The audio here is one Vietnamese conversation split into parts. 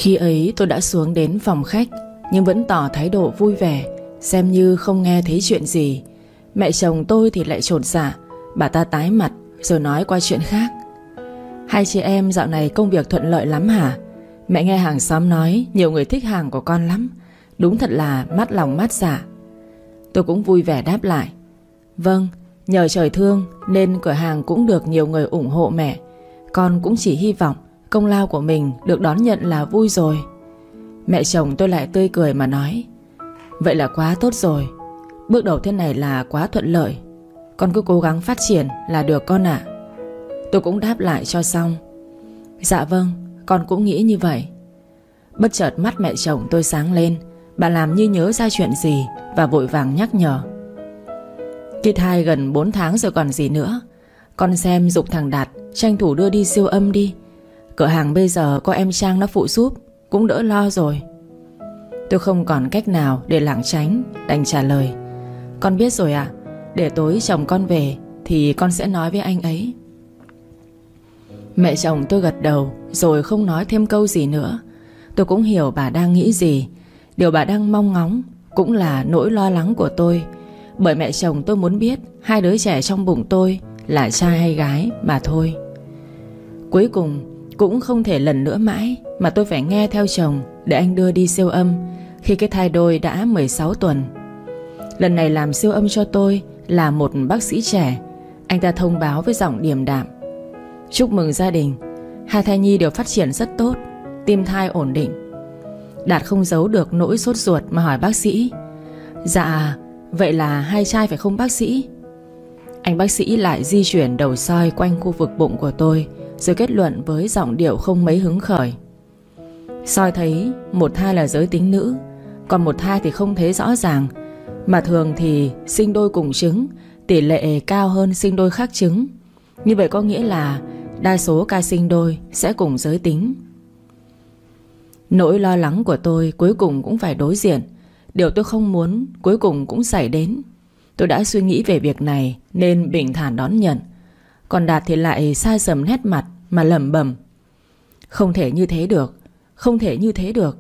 Khi ấy tôi đã xuống đến phòng khách, nhưng vẫn tỏ thái độ vui vẻ, xem như không nghe thấy chuyện gì. Mẹ chồng tôi thì lại chột dạ. Bà ta tái mặt rồi nói qua chuyện khác. Hai chị em dạo này công việc thuận lợi lắm hả? Mẹ nghe hàng xóm nói nhiều người thích hàng của con lắm. Đúng thật là mắt lòng mắt dạ. Tôi cũng vui vẻ đáp lại: vâng, nhờ trời thương nên cửa hàng cũng được nhiều người ủng hộ mẹ. Con cũng chỉ hy vọng công lao của mình được đón nhận là vui rồi. Mẹ chồng tôi lại tươi cười mà nói: vậy là quá tốt rồi. Bước đầu thế này là quá thuận lợi. Con cứ cố gắng phát triển là được con ạ. Tôi cũng đáp lại cho xong: dạ vâng, con cũng nghĩ như vậy. Bất chợt mắt mẹ chồng tôi sáng lên. Bà làm như nhớ ra chuyện gì và vội vàng nhắc nhở: cái thai gần 4 tháng rồi còn gì nữa. Con xem giục thằng Đạt tranh thủ đưa đi siêu âm đi. Cửa hàng bây giờ có em Trang nó phụ giúp, cũng đỡ lo rồi. Tôi không còn cách nào để lảng tránh, đành trả lời: con biết rồi ạ. Để tối chồng con về thì con sẽ nói với anh ấy. Mẹ chồng tôi gật đầu rồi không nói thêm câu gì nữa. Tôi cũng hiểu bà đang nghĩ gì. Điều bà đang mong ngóng cũng là nỗi lo lắng của tôi. Bởi mẹ chồng tôi muốn biết hai đứa trẻ trong bụng tôi là trai hay gái mà thôi. Cuối cùng cũng không thể lần nữa mãi mà tôi phải nghe theo chồng để anh đưa đi siêu âm khi cái thai đôi đã 16 tuần. Lần này làm siêu âm cho tôi là một bác sĩ trẻ. Anh ta thông báo với giọng điềm đạm: chúc mừng gia đình, hai thai nhi đều phát triển rất tốt, tim thai ổn định. Đạt không giấu được nỗi sốt ruột mà hỏi bác sĩ: dạ, vậy là hai trai phải không bác sĩ? Anh bác sĩ lại di chuyển đầu soi quanh khu vực bụng của tôi, rồi kết luận với giọng điệu không mấy hứng khởi: soi thấy một thai là giới tính nữ, còn một thai thì không thấy rõ ràng. Mà thường thì sinh đôi cùng trứng tỷ lệ cao hơn sinh đôi khác trứng. Như vậy có nghĩa là đa số ca sinh đôi sẽ cùng giới tính. Nỗi lo lắng của tôi cuối cùng cũng phải đối diện. Điều tôi không muốn cuối cùng cũng xảy đến. Tôi đã suy nghĩ về việc này nên bình thản đón nhận. Còn Đạt thì lại xa sầm nét mặt mà lẩm bẩm: không thể như thế được, không thể như thế được.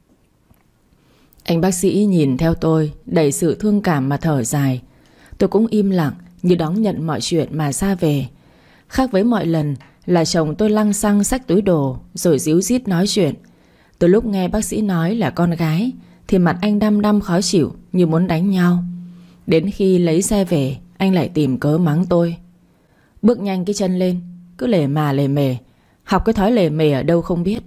Anh bác sĩ nhìn theo tôi đầy sự thương cảm mà thở dài. Tôi cũng im lặng như đón nhận mọi chuyện mà ra về. Khác với mọi lần là chồng tôi lăng xăng xách túi đồ rồi díu dít nói chuyện. Từ lúc nghe bác sĩ nói là con gái thì mặt anh đăm đăm khó chịu như muốn đánh nhau. Đến khi lấy xe về, anh lại tìm cớ mắng tôi: bước nhanh cái chân lên, cứ lề mà lề mề. Học cái thói lề mề ở đâu không biết.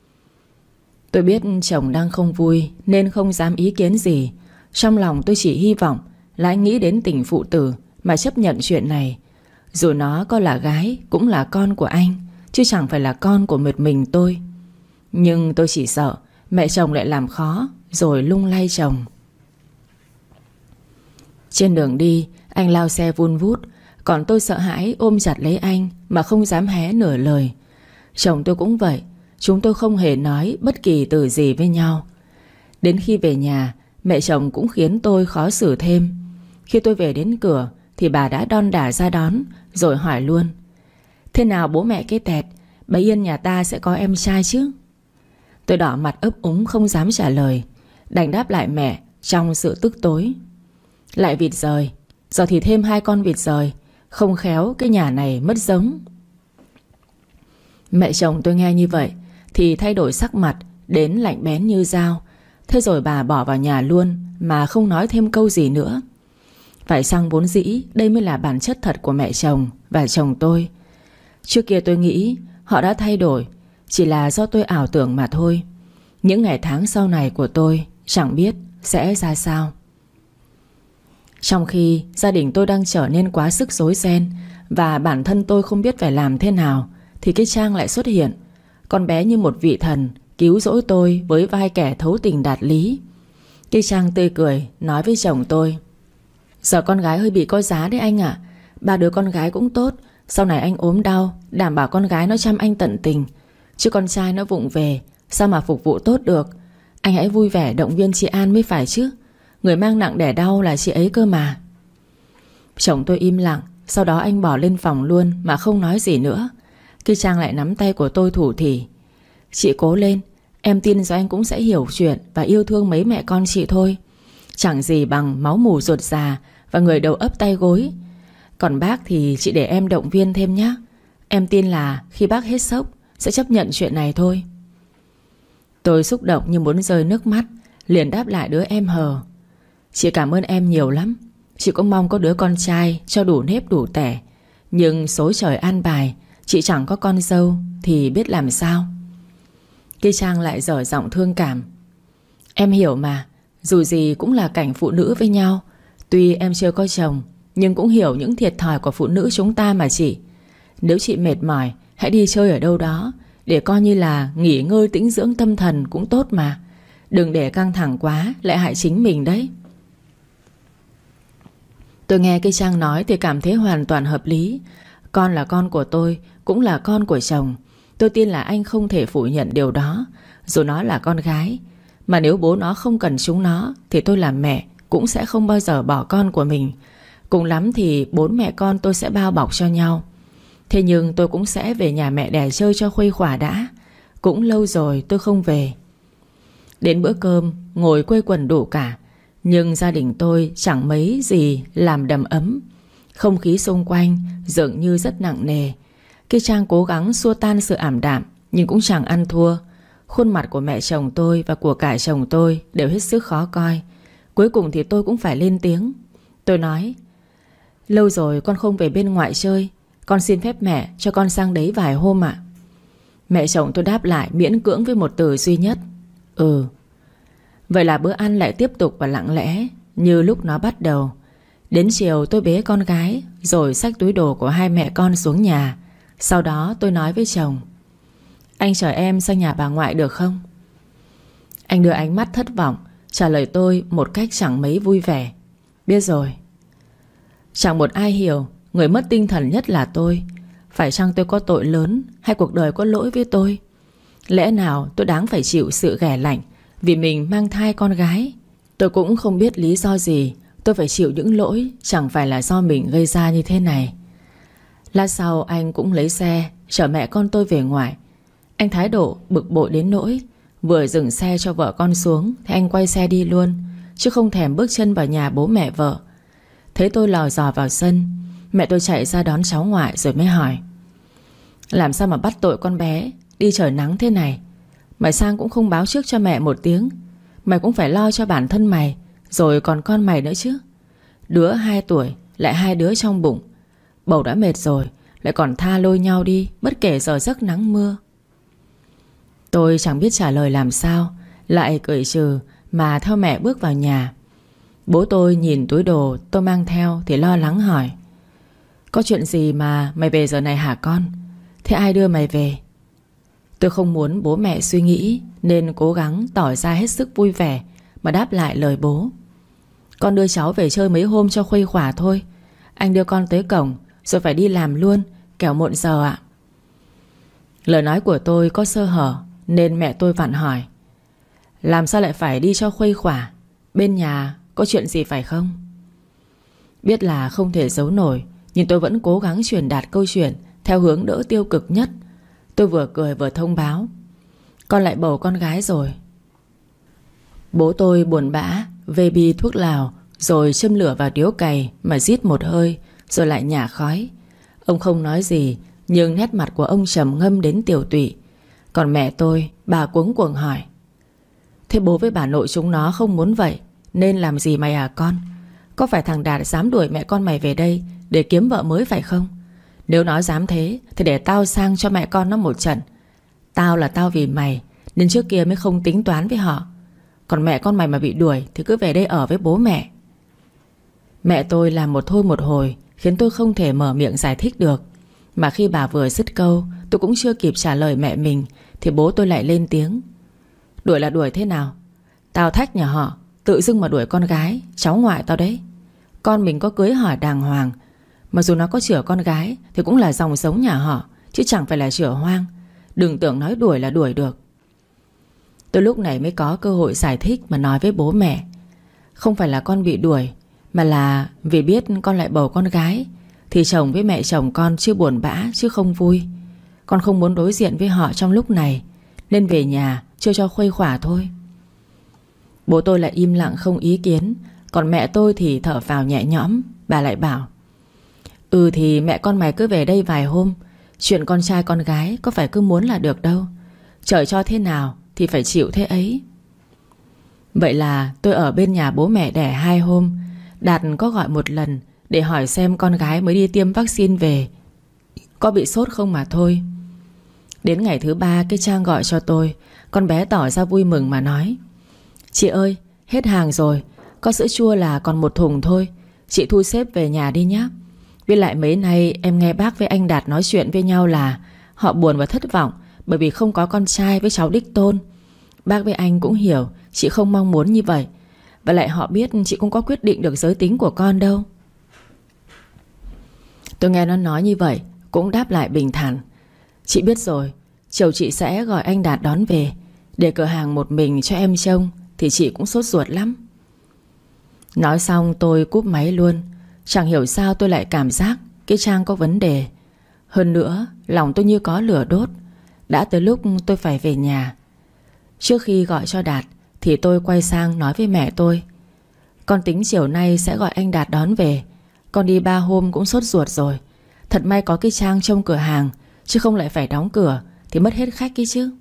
Tôi biết chồng đang không vui nên không dám ý kiến gì. Trong lòng tôi chỉ hy vọng là anh nghĩ đến tình phụ tử mà chấp nhận chuyện này. Dù nó có là gái cũng là con của anh, chứ chẳng phải là con của một mình tôi. Nhưng tôi chỉ sợ mẹ chồng lại làm khó rồi lung lay chồng. Trên đường đi, anh lao xe vun vút, còn tôi sợ hãi ôm chặt lấy anh mà không dám hé nửa lời. Chồng tôi cũng vậy. Chúng tôi không hề nói bất kỳ từ gì với nhau. Đến khi về nhà, mẹ chồng cũng khiến tôi khó xử thêm. Khi tôi về đến cửa thì bà đã đon đả ra đón, rồi hỏi luôn: thế nào bố mẹ cái tẹt, bà Yên nhà ta sẽ có em trai chứ? Tôi đỏ mặt ấp úng không dám trả lời, đành đáp lại mẹ trong sự tức tối: lại vịt rời, giờ thì thêm 2 con vịt rời, không khéo cái nhà này mất giống. Mẹ chồng tôi nghe như vậy thì thay đổi sắc mặt đến lạnh bén như dao. Thế rồi bà bỏ vào nhà luôn mà không nói thêm câu gì nữa. Phải chăng vốn dĩ đây mới là bản chất thật của mẹ chồng và chồng tôi. Trước kia tôi nghĩ họ đã thay đổi, chỉ là do tôi ảo tưởng mà thôi. Những ngày tháng sau này của tôi chẳng biết sẽ ra sao. Trong khi gia đình tôi đang trở nên quá sức rối ren và bản thân tôi không biết phải làm thế nào, thì cái Trang lại xuất hiện. Con bé như một vị thần cứu rỗi tôi với vai kẻ thấu tình đạt lý. Cái Trang tươi cười nói với chồng tôi: giờ con gái hơi bị có giá đấy anh ạ. 3 đứa con gái cũng tốt. Sau này anh ốm đau, đảm bảo con gái nó chăm anh tận tình. Chứ con trai nó vụng về, sao mà phục vụ tốt được. Anh hãy vui vẻ động viên chị An mới phải chứ. Người mang nặng đẻ đau là chị ấy cơ mà. Chồng tôi im lặng. Sau đó anh bỏ lên phòng luôn mà không nói gì nữa. Cái Trang lại nắm tay của tôi thủ thỉ: chị cố lên, Em tin rồi anh cũng sẽ hiểu chuyện và yêu thương mấy mẹ con chị thôi. Chẳng gì bằng máu mủ ruột già và người đầu ấp tay gối. Còn bác thì chị để em động viên thêm nhé. Em tin là khi bác hết sốc sẽ chấp nhận chuyện này thôi. Tôi xúc động như muốn rơi nước mắt, liền đáp lại đứa em hờ: Chị cảm ơn em nhiều lắm. Chị cũng mong có đứa con trai cho đủ nếp đủ tẻ. Nhưng số trời an bài, chị chẳng có con dâu thì biết làm sao. Cây Trang lại dở giọng thương cảm: Em hiểu mà, dù gì cũng là cảnh phụ nữ với nhau. Tuy em chưa có chồng, nhưng cũng hiểu những thiệt thòi của phụ nữ chúng ta mà chị. Nếu chị mệt mỏi, hãy đi chơi ở đâu đó để coi như là nghỉ ngơi tĩnh dưỡng tâm thần cũng tốt mà. Đừng để căng thẳng quá lại hại chính mình đấy. Tôi nghe cây Trang nói thì cảm thấy hoàn toàn hợp lý. Con là con của tôi, cũng là con của chồng. Tôi tin là anh không thể phủ nhận điều đó. Dù nó là con gái, mà nếu bố nó không cần chúng nó thì tôi làm mẹ cũng sẽ không bao giờ bỏ con của mình. Cùng lắm thì 4 mẹ con tôi sẽ bao bọc cho nhau. Thế nhưng tôi cũng sẽ về nhà mẹ đẻ chơi cho khuây khỏa đã. Cũng lâu rồi tôi không về. Đến bữa cơm ngồi quây quần đủ cả, nhưng gia đình tôi chẳng mấy gì làm đầm ấm. Không khí xung quanh dường như rất nặng nề. Cái Trang cố gắng xua tan sự ảm đạm, nhưng cũng chẳng ăn thua. Khuôn mặt của mẹ chồng tôi và của cả chồng tôi đều hết sức khó coi. Cuối cùng thì tôi cũng phải lên tiếng. Tôi nói: Lâu rồi con không về bên ngoại chơi, con xin phép mẹ cho con sang đấy vài hôm ạ. Mẹ chồng tôi đáp lại miễn cưỡng với một từ duy nhất: Ừ. Vậy là bữa ăn lại tiếp tục và lặng lẽ như lúc nó bắt đầu. Đến chiều tôi bế con gái rồi xách túi đồ của hai mẹ con xuống nhà. Sau đó tôi nói với chồng: Anh chở em sang nhà bà ngoại được không? Anh đưa ánh mắt thất vọng trả lời tôi một cách chẳng mấy vui vẻ: Biết rồi. Chẳng một ai hiểu người mất tinh thần nhất là tôi. Phải chăng tôi có tội lớn, hay cuộc đời có lỗi với tôi? Lẽ nào tôi đáng phải chịu sự ghẻ lạnh vì mình mang thai con gái? Tôi cũng không biết lý do gì tôi phải chịu những lỗi chẳng phải là do mình gây ra như thế này. Lát sau anh cũng lấy xe chở mẹ con tôi về ngoại. Anh thái độ bực bội đến nỗi vừa dừng xe cho vợ con xuống thì anh quay xe đi luôn, chứ không thèm bước chân vào nhà bố mẹ vợ. Thấy tôi lò dò vào sân, mẹ tôi chạy ra đón cháu ngoại rồi mới hỏi: Làm sao mà bắt tội con bé đi trời nắng thế này? Mày sang cũng không báo trước cho mẹ một tiếng. Mày cũng phải lo cho bản thân mày, rồi còn con mày nữa chứ. Đứa 2 tuổi lại 2 đứa trong bụng. Bầu đã mệt rồi lại còn tha lôi nhau đi bất kể giờ giấc nắng mưa. Tôi chẳng biết trả lời làm sao, lại cười trừ mà theo mẹ bước vào nhà. Bố tôi nhìn túi đồ tôi mang theo thì lo lắng hỏi: Có chuyện gì mà mày về giờ này hả con? Thế ai đưa mày về? Tôi không muốn bố mẹ suy nghĩ nên cố gắng tỏ ra hết sức vui vẻ mà đáp lại lời bố: Con đưa cháu về chơi mấy hôm cho khuây khỏa thôi. Anh đưa con tới cổng rồi phải đi làm luôn, kẻo muộn giờ ạ. Lời nói của tôi có sơ hở nên mẹ tôi vặn hỏi: Làm sao lại phải đi cho khuây khỏa? Bên nhà có chuyện gì phải không? Biết là không thể giấu nổi, nhưng tôi vẫn cố gắng truyền đạt câu chuyện theo hướng đỡ tiêu cực nhất. Tôi vừa cười vừa thông báo: Con lại bầu con gái rồi. Bố tôi buồn bã về bi thuốc lào rồi châm lửa vào điếu cày mà rít một hơi rồi lại nhả khói. Ông không nói gì, nhưng nét mặt của ông trầm ngâm đến tiều tụy. Còn mẹ tôi, bà cuống cuồng hỏi: Thế bố với bà nội chúng nó không muốn vậy nên làm gì mày à con? Có phải thằng Đạt dám đuổi mẹ con mày về đây để kiếm vợ mới phải không? Nếu nó dám thế thì để tao sang cho mẹ con nó một trận. Tao là tao vì mày nên trước kia mới không tính toán với họ. Còn mẹ con mày mà bị đuổi thì cứ về đây ở với bố mẹ. Mẹ tôi làm một thôi một hồi khiến tôi không thể mở miệng giải thích được. Mà khi bà vừa dứt câu, tôi cũng chưa kịp trả lời mẹ mình thì bố tôi lại lên tiếng: Đuổi là đuổi thế nào? Tao thách nhà họ tự dưng mà đuổi con gái, cháu ngoại tao đấy. Con mình có cưới hỏi đàng hoàng, mà dù nó có chữa con gái thì cũng là dòng sống nhà họ, chứ chẳng phải là chữa hoang. Đừng tưởng nói đuổi là đuổi được. Tôi lúc này mới có cơ hội giải thích mà nói với bố mẹ: Không phải là con bị đuổi, mà là vì biết con lại bầu con gái thì chồng với mẹ chồng con chưa buồn bã chứ không vui. Con không muốn đối diện với họ trong lúc này nên về nhà chưa cho khuây khỏa thôi. Bố tôi lại im lặng không ý kiến. Còn mẹ tôi thì thở phào nhẹ nhõm. Bà lại bảo: thì mẹ con mày cứ về đây vài hôm. Chuyện con trai con gái có phải cứ muốn là được đâu. Trời cho thế nào thì phải chịu thế ấy. Vậy là tôi ở bên nhà bố mẹ đẻ 2 hôm. Đạt có gọi một lần để hỏi xem con gái mới đi tiêm vaccine về có bị sốt không mà thôi. Đến ngày thứ 3 cái Trang gọi cho tôi. Con bé tỏ ra vui mừng mà nói: chị ơi, hết hàng rồi. Có sữa chua là còn 1 thùng thôi. Chị thu xếp về nhà đi nhé. Với lại mấy nay em nghe bác với anh Đạt nói chuyện với nhau là họ buồn và thất vọng bởi vì không có con trai với cháu đích tôn. Bác với anh cũng hiểu chị không mong muốn như vậy. Và lại họ biết chị cũng có quyết định được giới tính của con đâu. Tôi nghe nó nói như vậy cũng đáp lại bình thản: chị biết rồi, chiều chị sẽ gọi anh Đạt đón về. Để cửa hàng một mình cho em trông thì chị cũng sốt ruột lắm. Nói xong tôi cúp máy luôn. Chẳng hiểu sao tôi lại cảm giác cái Trang có vấn đề. Hơn nữa lòng tôi như có lửa đốt. Đã tới lúc tôi phải về nhà. Trước khi gọi cho Đạt thì tôi quay sang nói với mẹ tôi: con tính chiều nay sẽ gọi anh Đạt đón về. Con đi 3 hôm cũng sốt ruột rồi. Thật may có cái Trang trông cửa hàng, chứ không lại phải đóng cửa thì mất hết khách ấy chứ.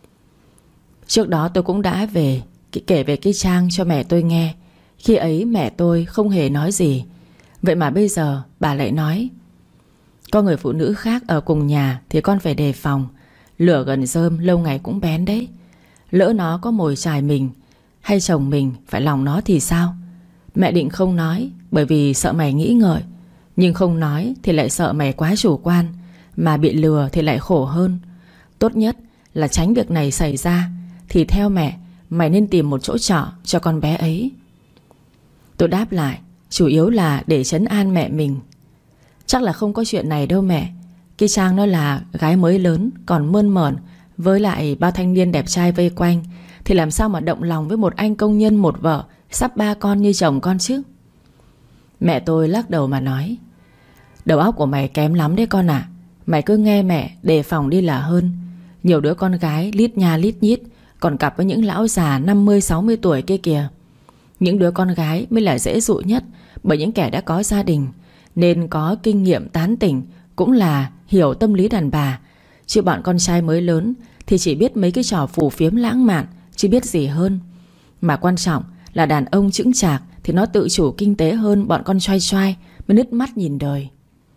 Trước đó tôi cũng đã kể về cái Trang cho mẹ tôi nghe. Khi ấy mẹ tôi không hề nói gì. Vậy mà bây giờ bà lại nói: có người phụ nữ khác ở cùng nhà thì con phải đề phòng. Lửa gần rơm lâu ngày cũng bén đấy. Lỡ nó có mồi chài mình hay chồng mình phải lòng nó thì sao? Mẹ định không nói bởi vì sợ mày nghĩ ngợi. Nhưng không nói thì lại sợ mày quá chủ quan, mà bị lừa thì lại khổ hơn. Tốt nhất là tránh việc này xảy ra. Thì theo mẹ, mày nên tìm một chỗ trọ cho con bé ấy. Tôi đáp lại chủ yếu là để trấn an mẹ mình. Chắc là không có chuyện này đâu mẹ. Cái Trang nó là gái mới lớn, còn mơn mởn, với lại bao thanh niên đẹp trai vây quanh, thì làm sao mà động lòng với một anh công nhân một vợ, sắp 3 con như chồng con chứ. Mẹ tôi lắc đầu mà nói: đầu óc của mày kém lắm đấy con ạ. Mày cứ nghe mẹ, đề phòng đi là hơn. Nhiều đứa con gái lít nha lít nhít, còn cặp với những lão già 50-60 tuổi kia kìa. Những đứa con gái mới là dễ dụ nhất, bởi những kẻ đã có gia đình, nên có kinh nghiệm tán tỉnh, cũng là hiểu tâm lý đàn bà. Chứ bọn con trai mới lớn thì chỉ biết mấy cái trò phù phiếm lãng mạn, chứ biết gì hơn. Mà quan trọng là đàn ông chững chạc thì nó tự chủ kinh tế hơn bọn con choai choai mới nứt mắt nhìn đời.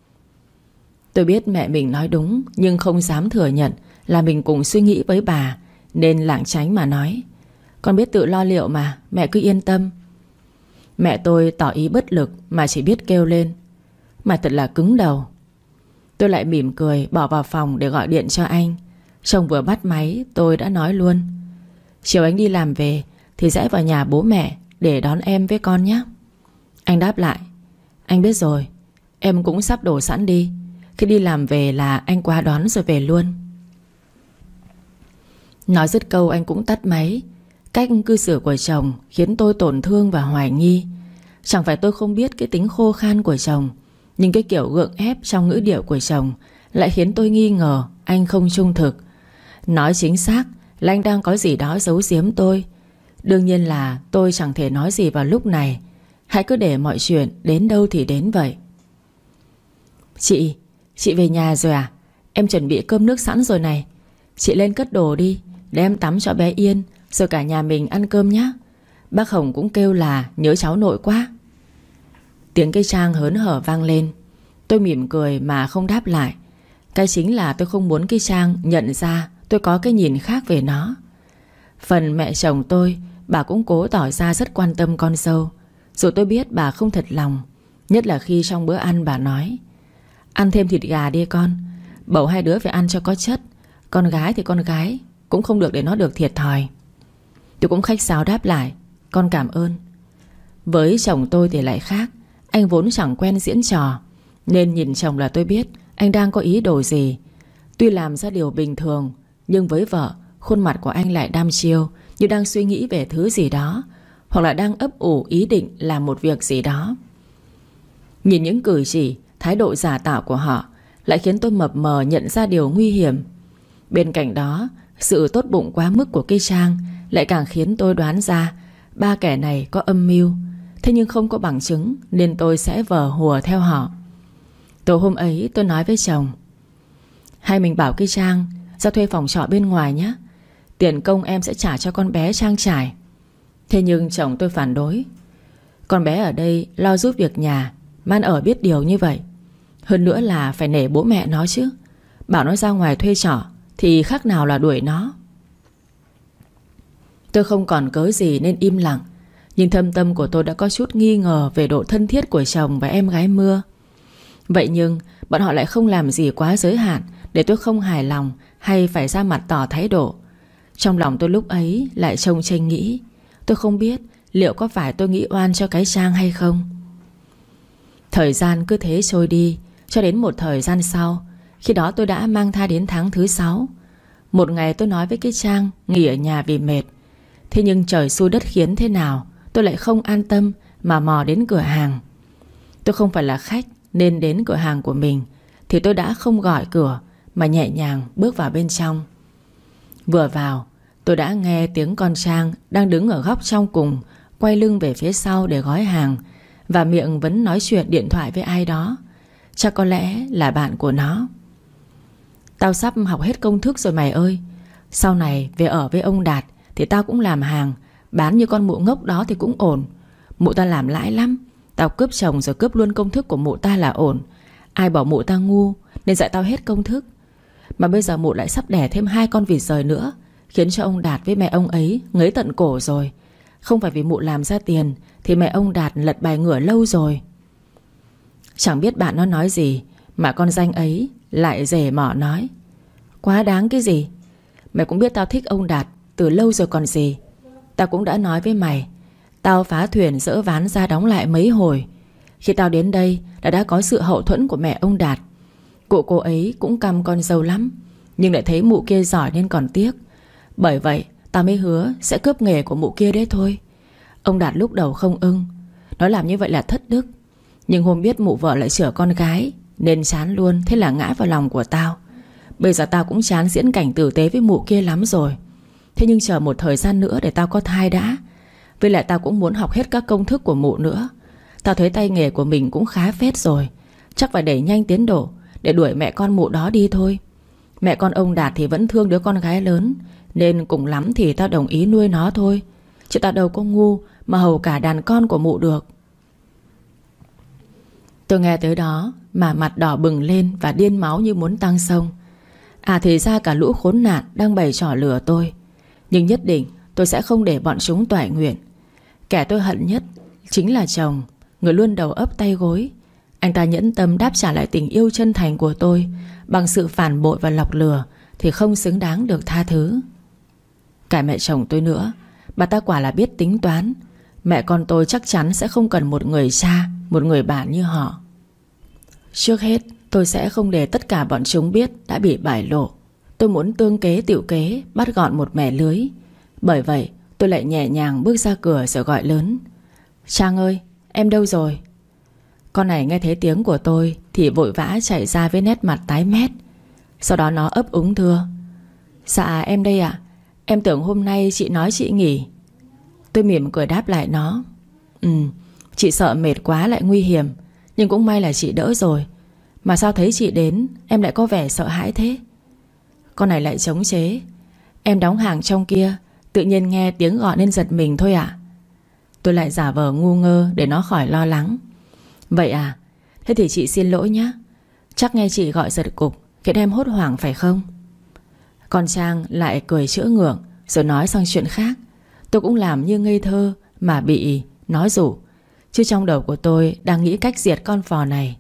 Tôi biết mẹ mình nói đúng, nhưng không dám thừa nhận là mình cùng suy nghĩ với bà, nên lảng tránh mà nói: con biết tự lo liệu mà, mẹ cứ yên tâm. Mẹ tôi tỏ ý bất lực mà chỉ biết kêu lên: mày thật là cứng đầu. Tôi lại mỉm cười bỏ vào phòng để gọi điện cho anh. Chồng vừa bắt máy tôi đã nói luôn: chiều anh đi làm về thì rẽ vào nhà bố mẹ để đón em với con nhé. Anh đáp lại: anh biết rồi, em cũng sắp đổ sẵn đi. Khi đi làm về là anh qua đón rồi về luôn. Nói dứt câu anh cũng tắt máy. Cách cư xử của chồng khiến tôi tổn thương và hoài nghi. Chẳng phải tôi không biết cái tính khô khan của chồng, nhưng cái kiểu gượng ép trong ngữ điệu của chồng lại khiến tôi nghi ngờ anh không trung thực. Nói chính xác là anh đang có gì đó giấu giếm tôi. Đương nhiên là tôi chẳng thể nói gì vào lúc này. Hãy cứ để mọi chuyện đến đâu thì đến vậy. Chị về nhà rồi à? Em chuẩn bị cơm nước sẵn rồi này. Chị lên cất đồ đi, để em tắm cho bé Yên, rồi cả nhà mình ăn cơm nhé. Bác Hồng cũng kêu là nhớ cháu nội quá. Tiếng cây Trang hớn hở vang lên. Tôi mỉm cười mà không đáp lại. Cái chính là tôi không muốn cây Trang nhận ra tôi có cái nhìn khác về nó. Phần mẹ chồng tôi, bà cũng cố tỏ ra rất quan tâm con dâu, dù tôi biết bà không thật lòng. Nhất là khi trong bữa ăn bà nói: ăn thêm thịt gà đi con, bầu hai đứa phải ăn cho có chất. Con gái thì con gái, cũng không được để nó được thiệt thòi. Tôi cũng khách sáo đáp lại: con cảm ơn. Với chồng tôi thì lại khác. Anh vốn chẳng quen diễn trò, nên nhìn chồng là tôi biết anh đang có ý đồ gì. Tuy làm ra điều bình thường, nhưng với vợ, khuôn mặt của anh lại đăm chiêu, như đang suy nghĩ về thứ gì đó, hoặc là đang ấp ủ ý định làm một việc gì đó. Nhìn những cử chỉ, thái độ giả tạo của họ lại khiến tôi mập mờ nhận ra điều nguy hiểm. Bên cạnh đó, Sự tốt bụng quá mức của cây Trang lại càng khiến tôi đoán ra ba kẻ này có âm mưu. Thế nhưng không có bằng chứng nên tôi sẽ vờ hùa theo họ. Tối hôm ấy tôi nói với chồng: hay mình bảo cây Trang ra thuê phòng trọ bên ngoài nhé. Tiền công em sẽ trả cho con bé trang trải. Thế nhưng chồng tôi phản đối. Con bé ở đây lo giúp việc nhà, Man ở biết điều như vậy. Hơn nữa là phải nể bố mẹ nó chứ. Bảo nó ra ngoài thuê trọ thì khác nào là đuổi nó. Tôi không còn cớ gì nên im lặng. Nhưng thâm tâm của tôi đã có chút nghi ngờ về độ thân thiết của chồng và em gái Mưa. Vậy nhưng bọn họ lại không làm gì quá giới hạn để tôi không hài lòng hay phải ra mặt tỏ thái độ. Trong lòng tôi lúc ấy lại chông chênh nghĩ, tôi không biết liệu có phải tôi nghĩ oan cho cái Trang hay không. Thời gian cứ thế trôi đi. Cho đến một thời gian sau, khi đó tôi đã mang thai đến tháng thứ 6. Một ngày tôi nói với cái Trang nghỉ ở nhà vì mệt. Thế nhưng trời xui đất khiến thế nào, tôi lại không an tâm mà mò đến cửa hàng. Tôi không phải là khách nên đến cửa hàng của mình thì tôi đã không gọi cửa mà nhẹ nhàng bước vào bên trong. Vừa vào, tôi đã nghe tiếng con Trang đang đứng ở góc trong cùng, quay lưng về phía sau để gói hàng, và miệng vẫn nói chuyện điện thoại với ai đó. Chắc có lẽ là bạn của nó. Tao sắp học hết công thức rồi mày ơi. Sau này về ở với ông Đạt thì tao cũng làm hàng, bán như con mụ ngốc đó thì cũng ổn. Mụ ta làm lãi lắm. Tao cướp chồng rồi cướp luôn công thức của mụ ta là ổn. Ai bảo mụ ta ngu nên dạy tao hết công thức. Mà bây giờ mụ lại sắp đẻ thêm 2 con vịt rời nữa, khiến cho ông Đạt với mẹ ông ấy ngấy tận cổ rồi. Không phải vì mụ làm ra tiền thì mẹ ông Đạt lật bài ngửa lâu rồi. Chẳng biết bạn nó nói gì mà con danh ấy lại rể mỏ nói: quá đáng cái gì. Mày cũng biết tao thích ông Đạt từ lâu rồi còn gì. Tao cũng đã nói với mày, tao phá thuyền dỡ ván ra đóng lại mấy hồi. Khi tao đến đây đã có sự hậu thuẫn của mẹ ông Đạt. Cô ấy cũng căm con dâu lắm, nhưng lại thấy mụ kia giỏi nên còn tiếc. Bởi vậy tao mới hứa sẽ cướp nghề của mụ kia đấy thôi. Ông Đạt lúc đầu không ưng, nói làm như vậy là thất đức. Nhưng hôm biết mụ vợ lại chữa con gái nên chán luôn, thế là ngã vào lòng của tao. Bây giờ tao cũng chán diễn cảnh tử tế với mụ kia lắm rồi. Thế nhưng chờ một thời gian nữa để tao có thai đã. Với lại tao cũng muốn học hết các công thức của mụ nữa. Tao thấy tay nghề của mình cũng khá phết rồi. Chắc phải đẩy nhanh tiến độ để đuổi mẹ con mụ đó đi thôi. Mẹ con ông Đạt thì vẫn thương đứa con gái lớn, nên cùng lắm thì tao đồng ý nuôi nó thôi. Chứ tao đâu có ngu mà hầu cả đàn con của mụ được. Tôi nghe tới đó mà mặt đỏ bừng lên và điên máu như muốn tăng sông. À thì ra cả lũ khốn nạn đang bày trò lừa tôi. Nhưng nhất định tôi sẽ không để bọn chúng toại nguyện. Kẻ tôi hận nhất chính là chồng, người luôn đầu ấp tay gối. Anh ta nhẫn tâm đáp trả lại tình yêu chân thành của tôi bằng sự phản bội và lọc lừa thì không xứng đáng được tha thứ. Cả mẹ chồng tôi nữa, bà ta quả là biết tính toán. Mẹ con tôi chắc chắn sẽ không cần một người cha, một người bạn như họ. Trước hết tôi sẽ không để tất cả bọn chúng biết đã bị bại lộ. Tôi muốn tương kế tựu kế, bắt gọn một mẻ lưới. Bởi vậy tôi lại nhẹ nhàng bước ra cửa rồi gọi lớn: Trang ơi, em đâu rồi? Con này nghe thấy tiếng của tôi thì vội vã chạy ra với nét mặt tái mét. Sau đó nó ấp úng thưa: Dạ em đây ạ. Em tưởng hôm nay chị nói chị nghỉ. Tôi mỉm cười đáp lại nó: Chị sợ mệt quá lại nguy hiểm, nhưng cũng may là chị đỡ rồi. Mà sao thấy chị đến em lại có vẻ sợ hãi thế? Con này lại chống chế: Em đóng hàng trong kia, tự nhiên nghe tiếng gọi nên giật mình thôi ạ. Tôi lại giả vờ ngu ngơ để nó khỏi lo lắng. Vậy à, thế thì chị xin lỗi nhé. Chắc nghe chị gọi giật cục khiến em hốt hoảng phải không? Con Trang lại cười chữa ngượng rồi nói sang chuyện khác. Tôi cũng làm như ngây thơ mà bị nói rủ. Chứ trong đầu của tôi đang nghĩ cách diệt con phò này.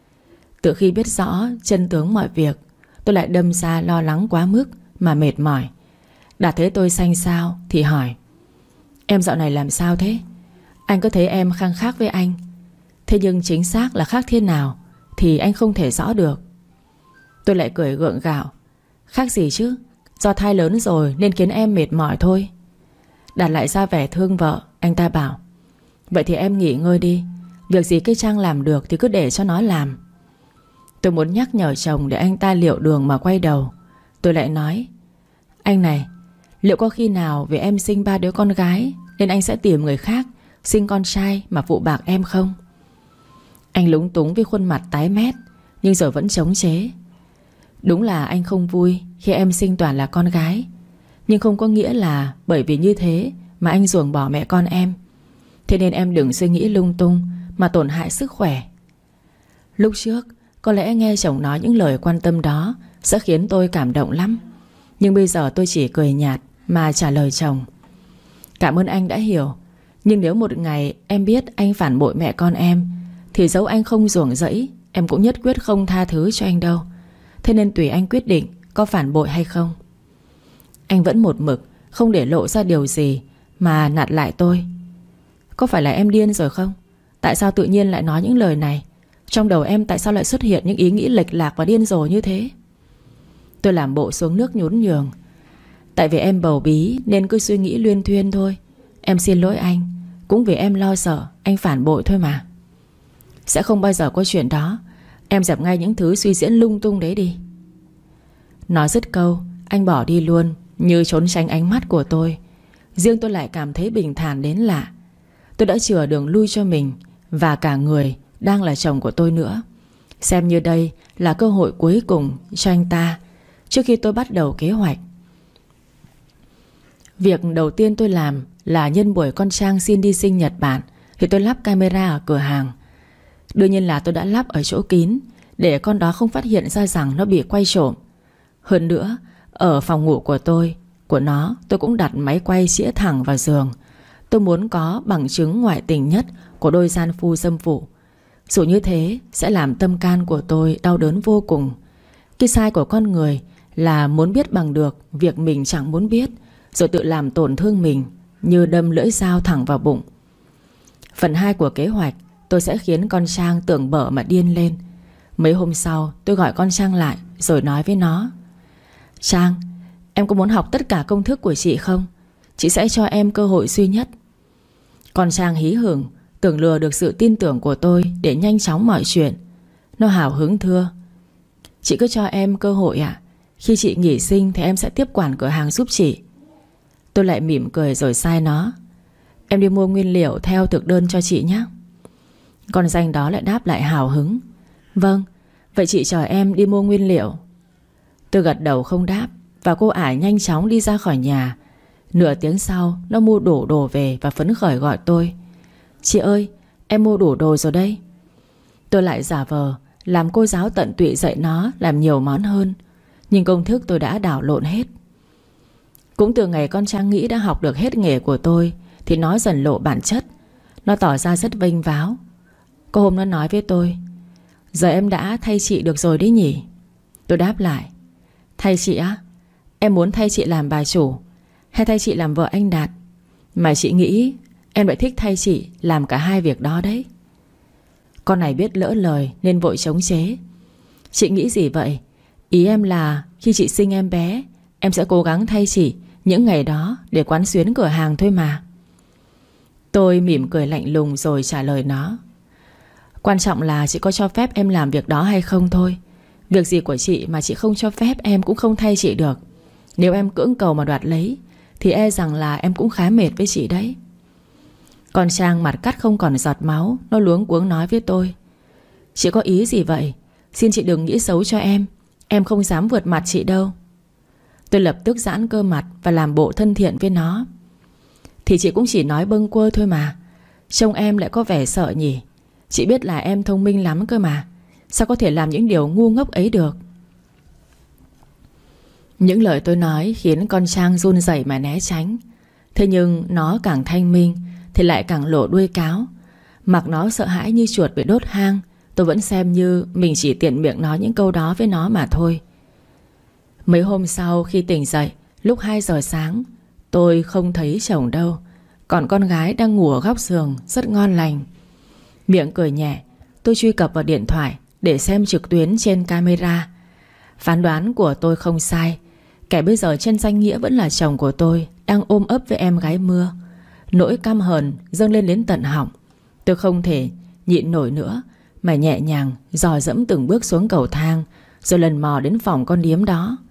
Từ khi biết rõ chân tướng mọi việc, tôi lại đâm ra lo lắng quá mức mà mệt mỏi. Đạt thấy tôi xanh xao thì hỏi: Em dạo này làm sao thế? Anh có thấy em khăng khác với anh. Thế nhưng chính xác là khác thế nào thì anh không thể rõ được. Tôi lại cười gượng gạo: Khác gì chứ, do thai lớn rồi nên khiến em mệt mỏi thôi. Đạt lại ra vẻ thương vợ. Anh ta bảo: Vậy thì em nghỉ ngơi đi. Việc gì cái Trang làm được thì cứ để cho nó làm. Tôi muốn nhắc nhở chồng để anh ta liệu đường mà quay đầu. Tôi lại nói: Anh này, liệu có khi nào vì em sinh 3 đứa con gái nên anh sẽ tìm người khác sinh con trai mà phụ bạc em không? Anh lúng túng với khuôn mặt tái mét, nhưng rồi vẫn chống chế. Đúng là anh không vui khi em sinh toàn là con gái, nhưng không có nghĩa là bởi vì như thế mà anh ruồng bỏ mẹ con em. Thế nên em đừng suy nghĩ lung tung mà tổn hại sức khỏe. Lúc trước có lẽ nghe chồng nói những lời quan tâm đó sẽ khiến tôi cảm động lắm, nhưng bây giờ tôi chỉ cười nhạt mà trả lời chồng: Cảm ơn anh đã hiểu, nhưng nếu một ngày em biết anh phản bội mẹ con em thì dẫu anh không ruồng rẫy, em cũng nhất quyết không tha thứ cho anh đâu. Thế nên tùy anh quyết định có phản bội hay không. Anh vẫn một mực không để lộ ra điều gì mà nạt lại tôi: Có phải là em điên rồi không? Tại sao tự nhiên lại nói những lời này? Trong đầu em tại sao lại xuất hiện những ý nghĩ lệch lạc và điên rồ như thế? Tôi làm bộ xuống nước nhún nhường: Tại vì em bầu bí nên cứ suy nghĩ luyên thuyên thôi. Em xin lỗi anh, cũng vì em lo sợ anh phản bội thôi mà. Sẽ không bao giờ có chuyện đó. Em dẹp ngay những thứ suy diễn lung tung đấy đi. Nói dứt câu, anh bỏ đi luôn, như trốn tránh ánh mắt của tôi. Riêng tôi lại cảm thấy bình thản đến lạ. Tôi đã chừa đường lui cho mình và cả người đang là chồng của tôi nữa. Xem như đây là cơ hội cuối cùng cho anh ta trước khi tôi bắt đầu kế hoạch. Việc đầu tiên tôi làm là nhân buổi con Trang xin đi sinh Nhật Bản thì tôi lắp camera ở cửa hàng. Đương nhiên là tôi đã lắp ở chỗ kín để con đó không phát hiện ra rằng nó bị quay trộm. Hơn nữa, ở phòng ngủ của nó tôi cũng đặt máy quay chĩa thẳng vào giường. Tôi muốn có bằng chứng ngoại tình nhất của đôi gian phu dâm phụ. Dù như thế sẽ làm tâm can của tôi đau đớn vô cùng. Cái sai của con người là muốn biết bằng được việc mình chẳng muốn biết, rồi tự làm tổn thương mình như đâm lưỡi dao thẳng vào bụng. Phần 2 của kế hoạch, tôi sẽ khiến con Trang tưởng bở mà điên lên. Mấy hôm sau tôi gọi con Trang lại rồi nói với nó: Trang, em có muốn học tất cả công thức của chị không? Chị sẽ cho em cơ hội duy nhất. Con Trang hí hửng, tưởng lừa được sự tin tưởng của tôi để nhanh chóng mọi chuyện. Nó hào hứng thưa: Chị cứ cho em cơ hội ạ. Khi chị nghỉ sinh thì em sẽ tiếp quản cửa hàng giúp chị. Tôi lại mỉm cười rồi sai nó: Em đi mua nguyên liệu theo thực đơn cho chị nhé. Con danh đó lại đáp lại hào hứng: Vâng, vậy chị chờ em đi mua nguyên liệu. Tôi gật đầu không đáp, và cô ải nhanh chóng đi ra khỏi nhà. Nửa tiếng sau, nó mua đủ đồ về và phấn khởi gọi tôi: Chị ơi, em mua đủ đồ rồi đây. Tôi lại giả vờ làm cô giáo tận tụy dạy nó làm nhiều món hơn, nhưng công thức tôi đã đảo lộn hết. Cũng từ ngày con Trang nghĩ đã học được hết nghề của tôi thì nó dần lộ bản chất. Nó tỏ ra rất vênh váo. Có hôm nó nói với tôi: Giờ em đã thay chị được rồi đấy nhỉ? Tôi đáp lại: Thay chị á? Em muốn thay chị làm bà chủ hay thay chị làm vợ anh Đạt? Mà chị nghĩ em lại thích thay chị làm cả hai việc đó đấy. Con này biết lỡ lời nên vội chống chế: Chị nghĩ gì vậy? Ý em là khi chị sinh em bé, em sẽ cố gắng thay chị những ngày đó để quán xuyến cửa hàng thôi mà. Tôi mỉm cười lạnh lùng rồi trả lời nó: Quan trọng là chị có cho phép em làm việc đó hay không thôi. Việc gì của chị mà chị không cho phép em cũng không thay chị được. Nếu em cưỡng cầu mà đoạt lấy thì e rằng là em cũng khá mệt với chị đấy. Con Trang mặt cắt không còn giọt máu. Nó luống cuống nói với tôi: Chị có ý gì vậy? Xin chị đừng nghĩ xấu cho em. Em không dám vượt mặt chị đâu. Tôi lập tức giãn cơ mặt và làm bộ thân thiện với nó: Thì chị cũng chỉ nói bâng quơ thôi mà. Trông em lại có vẻ sợ nhỉ? Chị biết là em thông minh lắm cơ mà. Sao có thể làm những điều ngu ngốc ấy được? Những lời tôi nói khiến con Trang run rẩy mà né tránh. Thế nhưng nó càng thanh minh thì lại càng lộ đuôi cáo. Mặc nó sợ hãi như chuột bị đốt hang, tôi vẫn xem như mình chỉ tiện miệng nói những câu đó với nó mà thôi. Mấy hôm sau khi tỉnh dậy lúc 2 giờ sáng, tôi không thấy chồng đâu. Còn con gái đang ngủ ở góc giường rất ngon lành. Miệng cười nhẹ, tôi truy cập vào điện thoại để xem trực tuyến trên camera. Phán đoán của tôi không sai. Kẻ bây giờ trên danh nghĩa vẫn là chồng của tôi đang ôm ấp với em gái Mưa. Nỗi căm hờn dâng lên đến tận họng. Tôi không thể nhịn nổi nữa mà nhẹ nhàng dò dẫm từng bước xuống cầu thang, rồi lần mò đến phòng con điếm đó.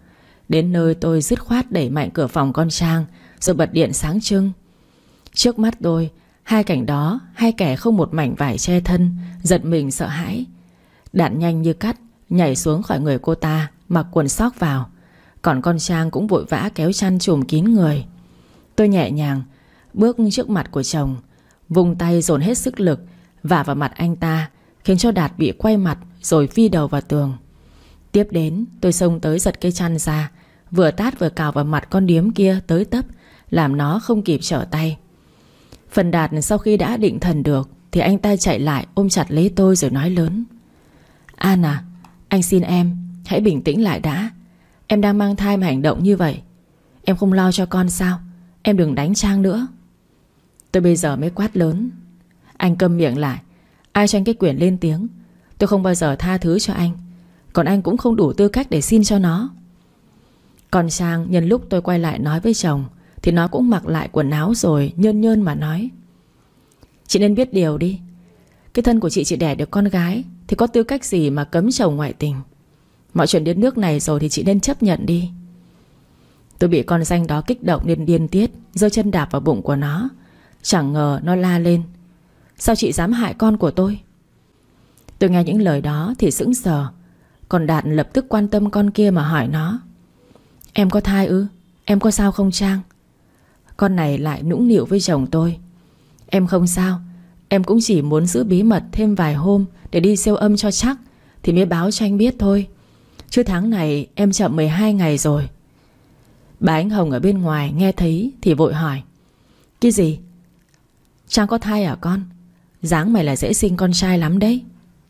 Đến nơi tôi dứt khoát đẩy mạnh cửa phòng con Trang, rồi bật điện sáng trưng. Trước mắt tôi, hai cảnh đó, hai kẻ không một mảnh vải che thân, giật mình sợ hãi. Đạt nhanh như cắt nhảy xuống khỏi người cô ta, mặc quần sóc vào. Còn con Trang cũng vội vã kéo chăn trùm kín người. Tôi nhẹ nhàng bước trước mặt của chồng, vùng tay dồn hết sức lực vả vào mặt anh ta, khiến cho Đạt bị quay mặt rồi phi đầu vào tường. Tiếp đến tôi xông tới giật cây chăn ra, vừa tát vừa cào vào mặt con điếm kia tới tấp, làm nó không kịp trở tay. Phần Đạt sau khi đã định thần được thì anh ta chạy lại ôm chặt lấy tôi rồi nói lớn: An à, anh xin em hãy bình tĩnh lại đã. Em đang mang thai mà hành động như vậy, em không lo cho con sao? Em đừng đánh Trang nữa. Tôi bây giờ mới quát lớn: Anh câm miệng lại. Ai cho anh cái quyền lên tiếng? Tôi không bao giờ tha thứ cho anh, còn anh cũng không đủ tư cách để xin cho nó. Còn Trang nhân lúc tôi quay lại nói với chồng thì nó cũng mặc lại quần áo rồi nhơn nhơn mà nói: Chị nên biết điều đi. Cái thân của chị đẻ được con gái thì có tư cách gì mà cấm chồng ngoại tình. Mọi chuyện đến nước này rồi thì chị nên chấp nhận đi. Tôi bị con danh đó kích động nên điên tiết, giơ chân đạp vào bụng của nó. Chẳng ngờ nó la lên: Sao chị dám hại con của tôi? Tôi nghe những lời đó thì sững sờ. Còn Đạt lập tức quan tâm con kia mà hỏi nó: Em có thai ư? Em có sao không Trang? Con này lại nũng nịu với chồng tôi: Em không sao, em cũng chỉ muốn giữ bí mật thêm vài hôm để đi siêu âm cho chắc thì mới báo cho anh biết thôi. Chứ tháng này em chậm 12 ngày rồi. Bà Ánh Hồng ở bên ngoài nghe thấy thì vội hỏi: Cái gì? Trang có thai à con? Dáng mày là dễ sinh con trai lắm đấy.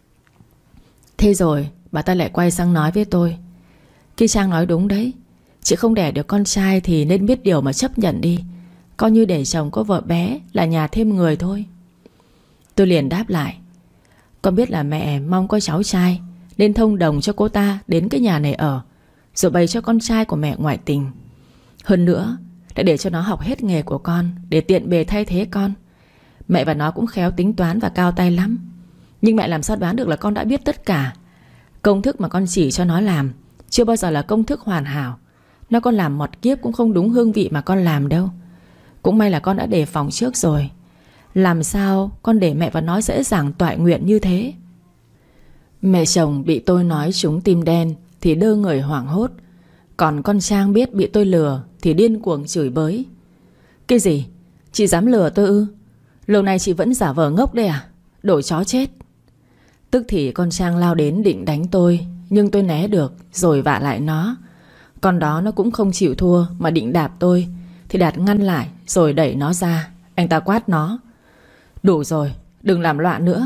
Thế rồi bà ta lại quay sang nói với tôi: Cái Trang nói đúng đấy. Chị không đẻ được con trai thì nên biết điều mà chấp nhận đi. Coi như để chồng có vợ bé là nhà thêm người thôi. Tôi liền đáp lại: Con biết là mẹ mong có cháu trai nên thông đồng cho cô ta đến cái nhà này ở, rồi bày cho con trai của mẹ ngoại tình. Hơn nữa đã để cho nó học hết nghề của con để tiện bề thay thế con. Mẹ và nó cũng khéo tính toán và cao tay lắm. Nhưng mẹ làm sao đoán được là con đã biết tất cả. Công thức mà con chỉ cho nó làm chưa bao giờ là công thức hoàn hảo. Nó con làm mọt kiếp cũng không đúng hương vị mà con làm đâu. Cũng may là con đã đề phòng trước rồi. Làm sao con để mẹ và nó dễ dàng toại nguyện như thế? Mẹ chồng bị tôi nói trúng tim đen thì đơ người hoảng hốt. Còn con Trang biết bị tôi lừa thì điên cuồng chửi bới: Cái gì? Chị dám lừa tôi ư? Lâu nay chị vẫn giả vờ ngốc đây à? Đồ chó chết. Tức thì con Trang lao đến định đánh tôi, nhưng tôi né được rồi vạ lại nó. Con đó nó cũng không chịu thua mà định đạp tôi thì Đạt ngăn lại rồi đẩy nó ra. Anh ta quát nó: Đủ rồi, đừng làm loạn nữa.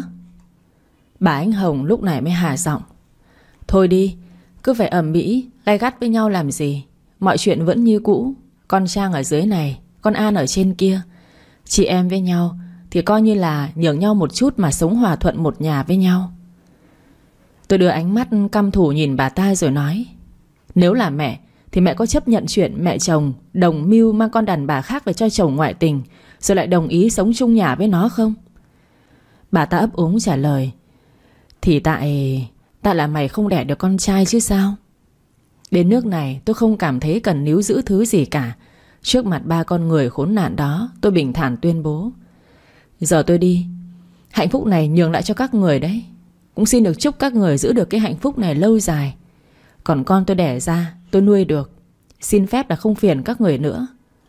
Bà Ánh Hồng lúc này mới hạ giọng: Thôi đi, cứ phải ầm ĩ gay gắt với nhau làm gì. Mọi chuyện vẫn như cũ. Con Trang ở dưới này, con An ở trên kia. Chị em với nhau thì coi như là nhường nhau một chút mà sống hòa thuận một nhà với nhau. Tôi đưa ánh mắt căm thù nhìn bà ta rồi nói: Nếu là mẹ thì mẹ có chấp nhận chuyện mẹ chồng đồng mưu mang con đàn bà khác về cho chồng ngoại tình, rồi lại đồng ý sống chung nhà với nó không? Bà ta ấp úng trả lời: Thì tại là mày không đẻ được con trai chứ sao. Đến nước này tôi không cảm thấy cần níu giữ thứ gì cả. Trước mặt ba con người khốn nạn đó, tôi bình thản tuyên bố: Giờ tôi đi. Hạnh phúc này nhường lại cho các người đấy. Cũng xin được chúc các người giữ được cái hạnh phúc này lâu dài. Còn con tôi đẻ ra tôi nuôi được. Xin phép là không phiền các người nữa.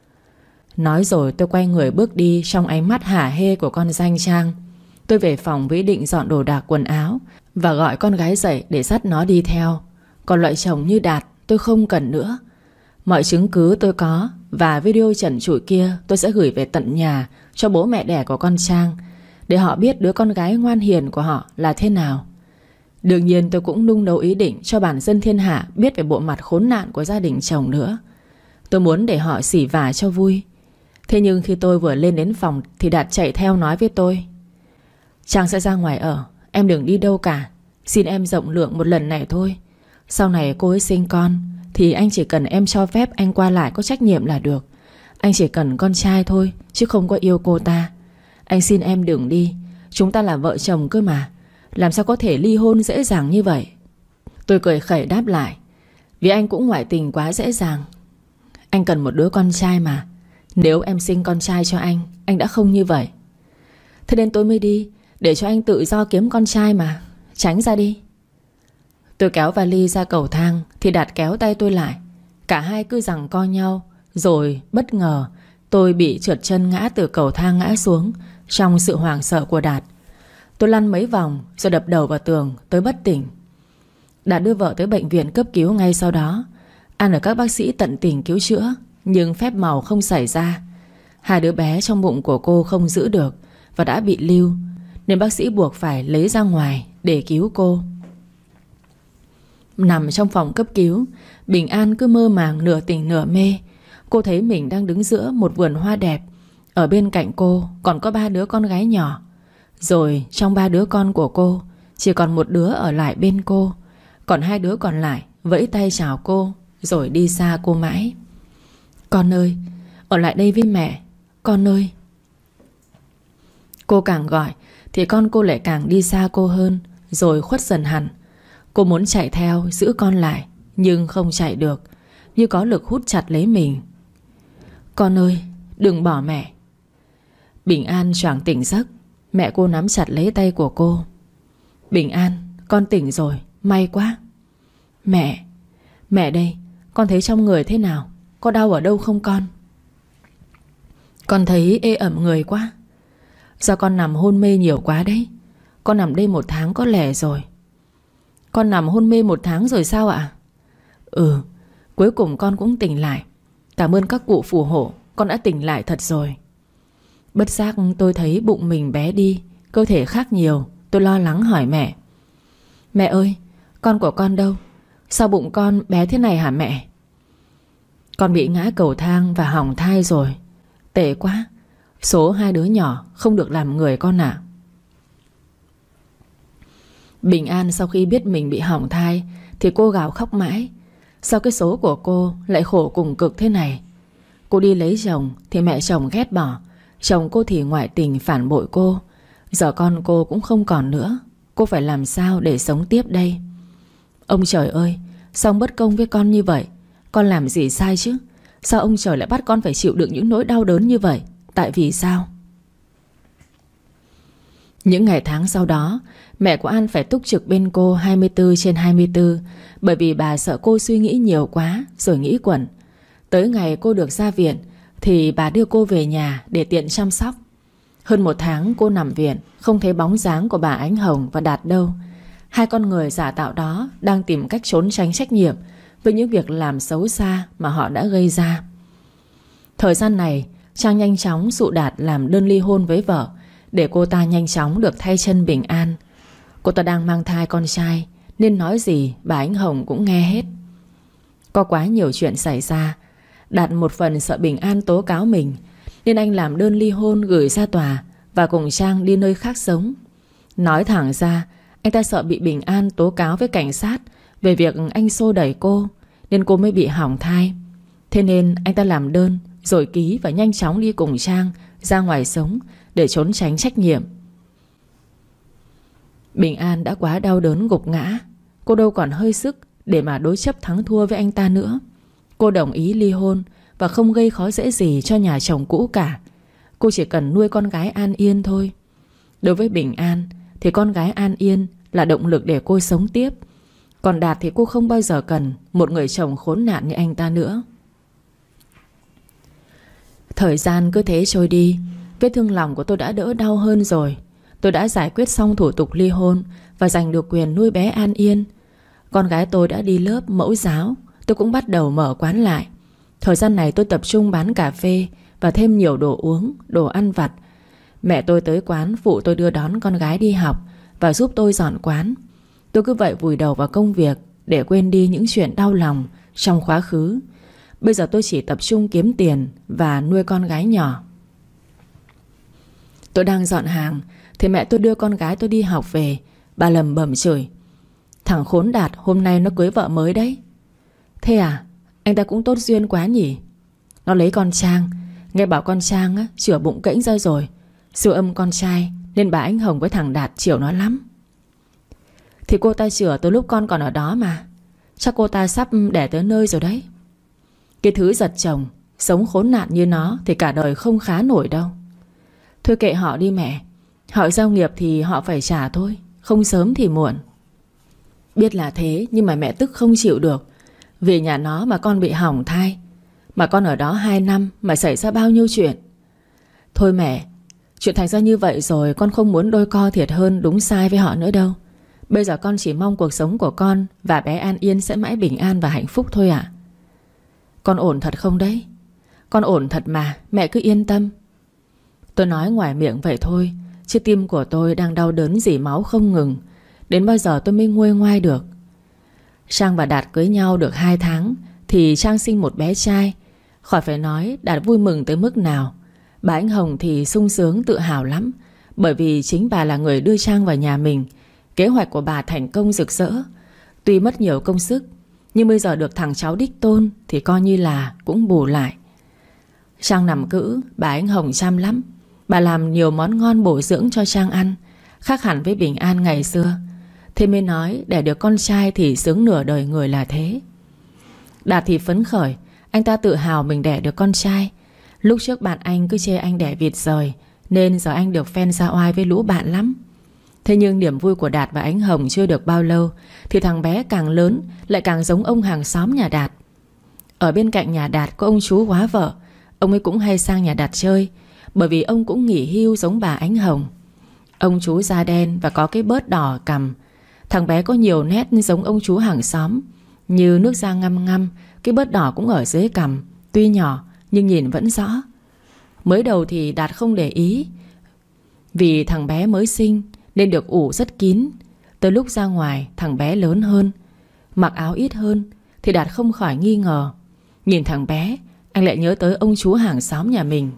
Nói rồi tôi quay người bước đi trong ánh mắt hả hê của con danh Trang. Tôi về phòng với ý định dọn đồ đạc quần áo và gọi con gái dậy để dắt nó đi theo. Còn loại chồng như Đạt tôi không cần nữa. Mọi chứng cứ tôi có và video trần trụi kia tôi sẽ gửi về tận nhà cho bố mẹ đẻ của con Trang, để họ biết đứa con gái ngoan hiền của họ là thế nào. Đương nhiên tôi cũng nung nấu ý định cho bản dân thiên hạ biết về bộ mặt khốn nạn của gia đình chồng nữa. Tôi muốn để họ xỉ vả cho vui. Thế nhưng khi tôi vừa lên đến phòng thì Đạt chạy theo nói với tôi: Trang sẽ ra ngoài ở, em đừng đi đâu cả. Xin em rộng lượng một lần này thôi. Sau này cô ấy sinh con thì anh chỉ cần em cho phép anh qua lại có trách nhiệm là được. Anh chỉ cần con trai thôi chứ không có yêu cô ta. Anh xin em đừng đi. Chúng ta là vợ chồng cơ mà. Làm sao có thể ly hôn dễ dàng như vậy? Tôi cười khẩy đáp lại: Vì anh cũng ngoại tình quá dễ dàng. Anh cần một đứa con trai mà. Nếu em sinh con trai cho anh đã không như vậy. Thế nên tôi mới đi, để cho anh tự do kiếm con trai mà. Tránh ra đi. Tôi kéo vali ra cầu thang thì Đạt kéo tay tôi lại. Cả hai cứ giằng co nhau. Rồi bất ngờ tôi bị trượt chân ngã từ cầu thang ngã xuống trong sự hoảng sợ của Đạt. Tôi lăn mấy vòng rồi đập đầu vào tường tới bất tỉnh. Đạt đưa vợ tới bệnh viện cấp cứu ngay sau đó. An ở các bác sĩ tận tình cứu chữa, nhưng phép màu không xảy ra. Hai đứa bé trong bụng của cô không giữ được và đã bị lưu, nên bác sĩ buộc phải lấy ra ngoài để cứu cô. Nằm trong phòng cấp cứu, Bình An cứ mơ màng nửa tỉnh nửa mê. Cô thấy mình đang đứng giữa một vườn hoa đẹp. Ở bên cạnh cô còn có 3 đứa con gái nhỏ. Rồi trong 3 đứa con của cô chỉ còn một đứa ở lại bên cô. Còn 2 đứa còn lại vẫy tay chào cô rồi đi xa cô mãi. Con ơi, ở lại đây với mẹ. Con ơi. Cô càng gọi thì con cô lại càng đi xa cô hơn, rồi khuất dần hẳn. Cô muốn chạy theo giữ con lại, nhưng không chạy được, như có lực hút chặt lấy mình. Con ơi, đừng bỏ mẹ. Bình An choàng tỉnh giấc. Mẹ cô nắm chặt lấy tay của cô. Bình An, con tỉnh rồi, may quá. Mẹ đây, con thấy trong người thế nào? Có đau ở đâu không con? Con thấy ê ẩm người quá. Do con nằm hôn mê nhiều quá đấy. Con nằm đây 1 tháng có lẽ rồi. Con nằm hôn mê 1 tháng rồi sao ạ? Ừ, cuối cùng con cũng tỉnh lại. Cảm ơn các cụ phù hộ, con đã tỉnh lại thật rồi. Bất giác tôi thấy bụng mình bé đi, cơ thể khác nhiều. Tôi lo lắng hỏi mẹ. Mẹ ơi, con của con đâu? Sao bụng con bé thế này hả mẹ? Con bị ngã cầu thang và hỏng thai rồi. Tệ quá. Số 2 đứa nhỏ không được làm người con ạ. Bình An sau khi biết mình bị hỏng thai thì cô gào khóc mãi. Sao cái số của cô lại khổ cùng cực thế này? Cô đi lấy chồng thì mẹ chồng ghét bỏ. Chồng cô thì ngoại tình phản bội cô. Giờ con cô cũng không còn nữa. Cô phải làm sao để sống tiếp đây? Ông trời ơi, sao ông bất công với con như vậy? Con làm gì sai chứ? Sao ông trời lại bắt con phải chịu đựng những nỗi đau đớn như vậy? Tại vì sao? Những ngày tháng sau đó, mẹ của An phải túc trực bên cô 24/24, bởi vì bà sợ cô suy nghĩ nhiều quá rồi nghĩ quẩn. Tới ngày cô được ra viện thì bà đưa cô về nhà để tiện chăm sóc. Hơn 1 tháng cô nằm viện, không thấy bóng dáng của bà Ánh Hồng và Đạt đâu. 2 con người giả tạo đó đang tìm cách trốn tránh trách nhiệm với những việc làm xấu xa mà họ đã gây ra. Thời gian này, Trang nhanh chóng dụ Đạt làm đơn ly hôn với vợ, để cô ta nhanh chóng được thay chân bình an. Cô ta đang mang thai con trai, nên nói gì bà Ánh Hồng cũng nghe hết. Có quá nhiều chuyện xảy ra. Đạt một phần sợ Bình An tố cáo mình, nên anh làm đơn ly hôn gửi ra tòa và cùng Trang đi nơi khác sống. Nói thẳng ra, anh ta sợ bị Bình An tố cáo với cảnh sát về việc anh xô đẩy cô, nên cô mới bị hỏng thai. Thế nên anh ta làm đơn rồi ký và nhanh chóng đi cùng Trang ra ngoài sống để trốn tránh trách nhiệm. Bình An đã quá đau đớn gục ngã. Cô đâu còn hơi sức để mà đối chấp thắng thua với anh ta nữa. Cô đồng ý ly hôn và không gây khó dễ gì cho nhà chồng cũ cả. Cô chỉ cần nuôi con gái An Yên thôi. Đối với Bình An thì con gái An Yên là động lực để cô sống tiếp. Còn Đạt thì cô không bao giờ cần một người chồng khốn nạn như anh ta nữa. Thời gian cứ thế trôi đi. Vết thương lòng của tôi đã đỡ đau hơn rồi. Tôi đã giải quyết xong thủ tục ly hôn và giành được quyền nuôi bé An Yên. Con gái tôi đã đi lớp mẫu giáo. Tôi cũng bắt đầu mở quán lại. Thời gian này tôi tập trung bán cà phê và thêm nhiều đồ uống, đồ ăn vặt. Mẹ tôi tới quán phụ tôi đưa đón con gái đi học và giúp tôi dọn quán. Tôi cứ vậy vùi đầu vào công việc để quên đi những chuyện đau lòng trong quá khứ. Bây giờ tôi chỉ tập trung kiếm tiền và nuôi con gái nhỏ. Tôi đang dọn hàng thì mẹ tôi đưa con gái tôi đi học về. Bà lầm bầm chửi: thằng khốn Đạt hôm nay nó cưới vợ mới đấy. Thế à? Anh ta cũng tốt duyên quá nhỉ. Nó lấy con Trang. Nghe bảo con Trang á, chữa bụng kễnh ra rồi, siêu âm con trai, nên bà Ánh Hồng với thằng Đạt chiều nó lắm. Thì cô ta chữa từ lúc con còn ở đó mà. Chắc cô ta sắp đẻ tới nơi rồi đấy. Cái thứ giật chồng, sống khốn nạn như nó thì cả đời không khá nổi đâu. Thôi kệ họ đi mẹ. Họ giao nghiệp thì họ phải trả thôi, không sớm thì muộn. Biết là thế nhưng mà mẹ tức không chịu được. Vì nhà nó mà con bị hỏng thai, mà con ở đó 2 năm mà xảy ra bao nhiêu chuyện. Thôi mẹ, chuyện thành ra như vậy rồi, con không muốn đôi co thiệt hơn đúng sai với họ nữa đâu. Bây giờ con chỉ mong cuộc sống của con và bé An Yên sẽ mãi bình an và hạnh phúc thôi ạ. Con ổn thật không đấy? Con ổn thật mà, mẹ cứ yên tâm. Tôi nói ngoài miệng vậy thôi, chứ tim của tôi đang đau đớn rỉ máu không ngừng. Đến bao giờ tôi mới nguôi ngoai được. Trang và Đạt cưới nhau được 2 tháng thì Trang sinh một bé trai. Khỏi phải nói Đạt vui mừng tới mức nào. Bà Ánh Hồng thì sung sướng tự hào lắm, bởi vì chính bà là người đưa Trang vào nhà mình. Kế hoạch của bà thành công rực rỡ. Tuy mất nhiều công sức, nhưng bây giờ được thằng cháu đích tôn thì coi như là cũng bù lại. Trang nằm cữ, bà Ánh Hồng chăm lắm. Bà làm nhiều món ngon bổ dưỡng cho Trang ăn, khác hẳn với Bình An ngày xưa. Thế mới nói đẻ được con trai thì sướng nửa đời người là thế. Đạt thì phấn khởi. Anh ta tự hào mình đẻ được con trai. Lúc trước bạn anh cứ chê anh đẻ vịt rời, nên giờ anh được phen ra oai với lũ bạn lắm. Thế nhưng niềm vui của Đạt và Ánh Hồng chưa được bao lâu thì thằng bé càng lớn lại càng giống ông hàng xóm nhà Đạt. Ở bên cạnh nhà Đạt có ông chú hóa vợ. Ông ấy cũng hay sang nhà Đạt chơi, bởi vì ông cũng nghỉ hưu giống bà Ánh Hồng. Ông chú da đen và có cái bớt đỏ cằm. Thằng bé có nhiều nét giống ông chú hàng xóm, như nước da ngăm ngăm, cái bớt đỏ cũng ở dưới cằm. Tuy nhỏ nhưng nhìn vẫn rõ. Mới đầu thì Đạt không để ý, vì thằng bé mới sinh nên được ủ rất kín. Tới lúc ra ngoài thằng bé lớn hơn, mặc áo ít hơn thì Đạt không khỏi nghi ngờ. Nhìn thằng bé, anh lại nhớ tới ông chú hàng xóm nhà mình.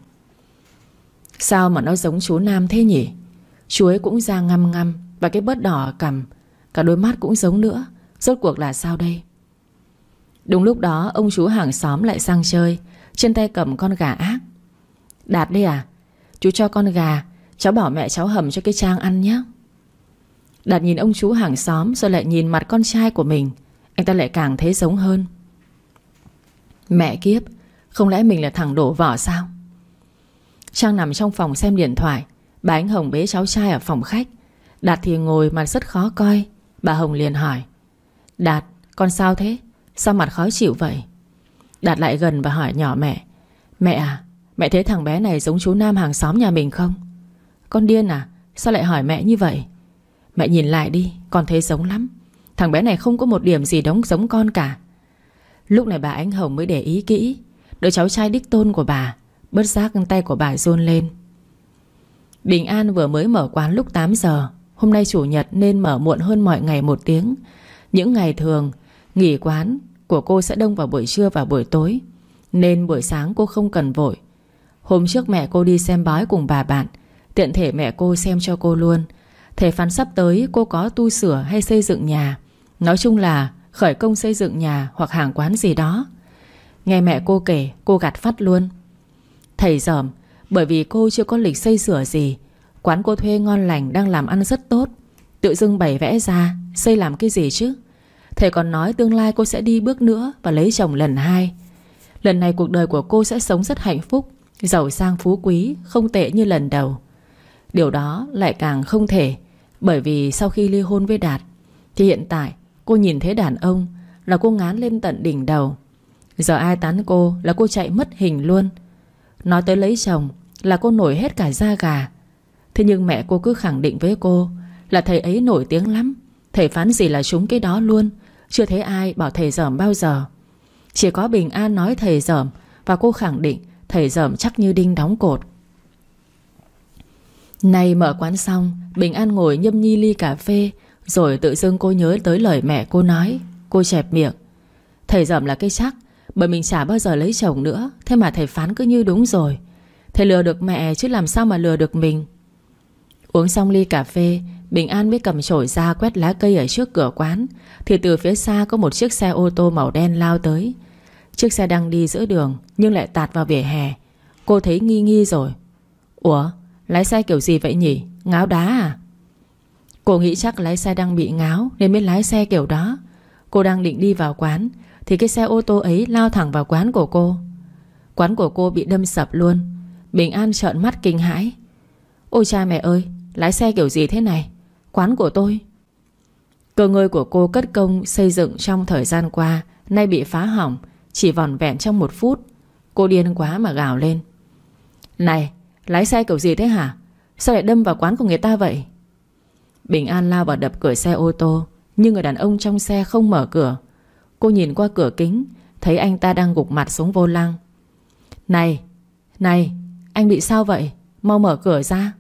Sao mà nó giống chú Nam thế nhỉ? Chú ấy cũng da ngăm ngăm và cái bớt đỏ ở cằm, cả đôi mắt cũng giống nữa. Rốt cuộc là sao đây? Đúng lúc đó ông chú hàng xóm lại sang chơi, trên tay cầm con gà ác. Đạt đây à? Chú cho con gà, cháu bảo mẹ cháu hầm cho cái Trang ăn nhé. Đạt nhìn ông chú hàng xóm rồi lại nhìn mặt con trai của mình. Anh ta lại càng thấy giống hơn. Mẹ kiếp, không lẽ mình là thằng đổ vỏ sao? Trang nằm trong phòng xem điện thoại. Bà Ánh Hồng bế cháu trai ở phòng khách. Đạt thì ngồi mặt rất khó coi. Bà Hồng liền hỏi: Đạt, con sao thế? Sao mặt khó chịu vậy? Đạt lại gần và hỏi nhỏ mẹ: Mẹ à, mẹ thấy thằng bé này giống chú Nam hàng xóm nhà mình không? Con điên à? Sao lại hỏi mẹ như vậy? Mẹ nhìn lại đi, con thấy giống lắm. Thằng bé này không có một điểm gì đóng giống con cả. Lúc này bà Ánh Hồng mới để ý kỹ. Đứa cháu trai đích tôn của bà. Bất giác tay của bà run lên. Bình An vừa mới mở quán lúc 8 giờ. Hôm nay chủ nhật nên mở muộn hơn mọi ngày 1 tiếng. Những ngày thường nghỉ quán của cô sẽ đông vào buổi trưa và buổi tối, nên buổi sáng cô không cần vội. Hôm trước mẹ cô đi xem bói cùng bà bạn, tiện thể mẹ cô xem cho cô luôn. Thể phán sắp tới cô có tu sửa hay xây dựng nhà, nói chung là khởi công xây dựng nhà hoặc hàng quán gì đó. Nghe mẹ cô kể, cô gạt phắt luôn. Thầy dởm, bởi vì cô chưa có lịch xây sửa gì. Quán cô thuê ngon lành, đang làm ăn rất tốt, tự dưng bày vẽ ra, xây làm cái gì chứ? Thầy còn nói tương lai cô sẽ đi bước nữa và lấy chồng lần 2. Lần này cuộc đời của cô sẽ sống rất hạnh phúc, giàu sang phú quý, không tệ như lần đầu. Điều đó lại càng không thể, bởi vì sau khi ly hôn với Đạt thì hiện tại cô nhìn thấy đàn ông là cô ngán lên tận đỉnh đầu. Giờ ai tán cô là cô chạy mất hình luôn. Nói tới lấy chồng là cô nổi hết cả da gà. Thế nhưng mẹ cô cứ khẳng định với cô là thầy ấy nổi tiếng lắm, thầy phán gì là trúng cái đó luôn. Chưa thấy ai bảo thầy dởm bao giờ. Chỉ có Bình An nói thầy dởm, và cô khẳng định thầy dởm chắc như đinh đóng cột. Nay mở quán xong, Bình An ngồi nhâm nhi ly cà phê, rồi tự dưng cô nhớ tới lời mẹ cô nói. Cô chẹp miệng: Thầy dởm là cái chắc, bởi mình chả bao giờ lấy chồng nữa. Thế mà thầy phán cứ như đúng rồi. Thầy lừa được mẹ chứ làm sao mà lừa được mình. Uống xong ly cà phê, Bình An mới cầm chổi ra quét lá cây ở trước cửa quán, thì từ phía xa có một chiếc xe ô tô màu đen lao tới. Chiếc xe đang đi giữa đường nhưng lại tạt vào vỉa hè. Cô thấy nghi nghi rồi. Ủa, lái xe kiểu gì vậy nhỉ? Ngáo đá à? Cô nghĩ chắc lái xe đang bị ngáo nên mới lái xe kiểu đó. Cô đang định đi vào quán thì cái xe ô tô ấy lao thẳng vào quán của cô. Quán của cô bị đâm sập luôn. Bình An trợn mắt kinh hãi. Ôi cha mẹ ơi, lái xe kiểu gì thế này? Quán của tôi. Cơ ngơi của cô cất công xây dựng trong thời gian qua nay bị phá hỏng chỉ vỏn vẹn trong 1 phút. Cô điên quá mà gào lên. Này, lái xe kiểu gì thế hả? Sao lại đâm vào quán của người ta vậy? Bình An lao vào đập cửa xe ô tô, nhưng người đàn ông trong xe không mở cửa. Cô nhìn qua cửa kính, thấy anh ta đang gục mặt xuống vô lăng. Này, này, anh bị sao vậy? Mau mở cửa ra.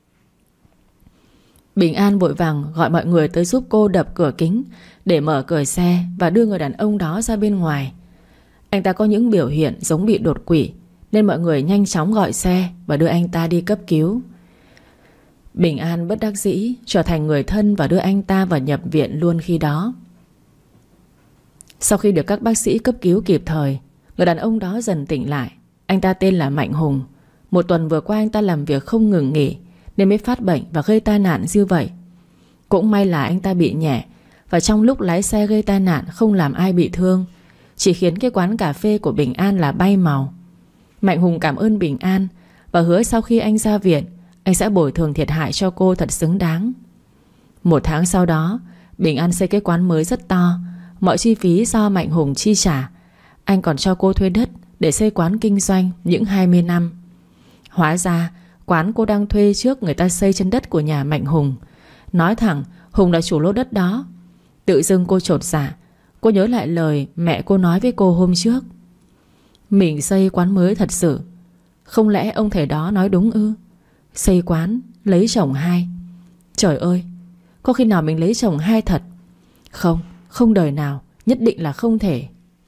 Bình An vội vàng gọi mọi người tới giúp cô đập cửa kính để mở cửa xe và đưa người đàn ông đó ra bên ngoài. Anh ta có những biểu hiện giống bị đột quỵ, nên mọi người nhanh chóng gọi xe và đưa anh ta đi cấp cứu. Bình An bất đắc dĩ trở thành người thân và đưa anh ta vào nhập viện luôn khi đó. Sau khi được các bác sĩ cấp cứu kịp thời, người đàn ông đó dần tỉnh lại. Anh ta tên là Mạnh Hùng. 1 tuần vừa qua anh ta làm việc không ngừng nghỉ nên mới phát bệnh và gây tai nạn như vậy. Cũng may là anh ta bị nhẹ, và trong lúc lái xe gây tai nạn không làm ai bị thương, chỉ khiến cái quán cà phê của Bình An là bay màu. Mạnh Hùng cảm ơn Bình An và hứa sau khi anh ra viện, anh sẽ bồi thường thiệt hại cho cô thật xứng đáng. 1 tháng sau đó, Bình An xây cái quán mới rất to. Mọi chi phí do Mạnh Hùng chi trả. Anh còn cho cô thuê đất để xây quán kinh doanh những 20 năm. Hóa ra quán cô đang thuê trước người ta xây trên đất của nhà Mạnh Hùng. Nói thẳng Hùng là chủ lô đất đó. Tự dưng cô chột dạ. Cô nhớ lại lời mẹ cô nói với cô hôm trước. Mình xây quán mới thật sự. Không lẽ ông thầy đó nói đúng ư? Xây quán, lấy chồng 2. Trời ơi, có khi nào mình lấy chồng 2 thật? Không, không đời nào, nhất định là không thể.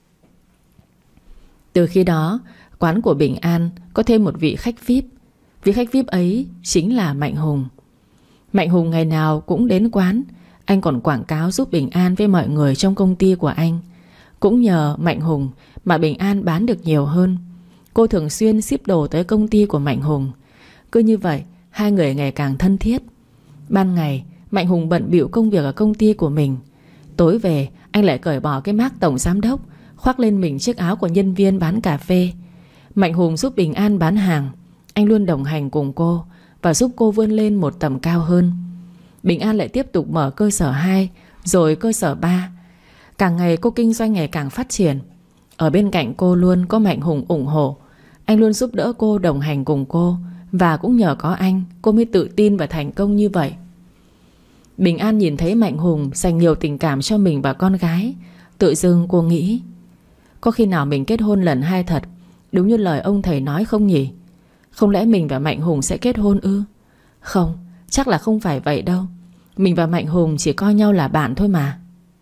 Từ khi đó, quán của Bình An có thêm một vị khách VIP. Vị khách VIP ấy chính là Mạnh Hùng. Mạnh Hùng ngày nào cũng đến quán. Anh còn quảng cáo giúp Bình An với mọi người trong công ty của anh. Cũng nhờ Mạnh Hùng mà Bình An bán được nhiều hơn. Cô thường xuyên ship đồ tới công ty của Mạnh Hùng. Cứ như vậy, hai người ngày càng thân thiết. Ban ngày, Mạnh Hùng bận bịu công việc ở công ty của mình. Tối về, anh lại cởi bỏ cái mác tổng giám đốc, khoác lên mình chiếc áo của nhân viên bán cà phê. Mạnh Hùng giúp Bình An bán hàng. Anh luôn đồng hành cùng cô và giúp cô vươn lên một tầm cao hơn. Bình An lại tiếp tục mở cơ sở 2, rồi cơ sở 3. Càng ngày cô kinh doanh ngày càng phát triển. Ở bên cạnh cô luôn có Mạnh Hùng ủng hộ. Anh luôn giúp đỡ cô, đồng hành cùng cô. Và cũng nhờ có anh, cô mới tự tin và thành công như vậy. Bình An nhìn thấy Mạnh Hùng dành nhiều tình cảm cho mình và con gái. Tự dưng cô nghĩ, có khi nào mình kết hôn lần 2 thật, đúng như lời ông thầy nói không nhỉ? Không lẽ mình và Mạnh Hùng sẽ kết hôn ư? Không, chắc là không phải vậy đâu. Mình và Mạnh Hùng chỉ coi nhau là bạn thôi mà.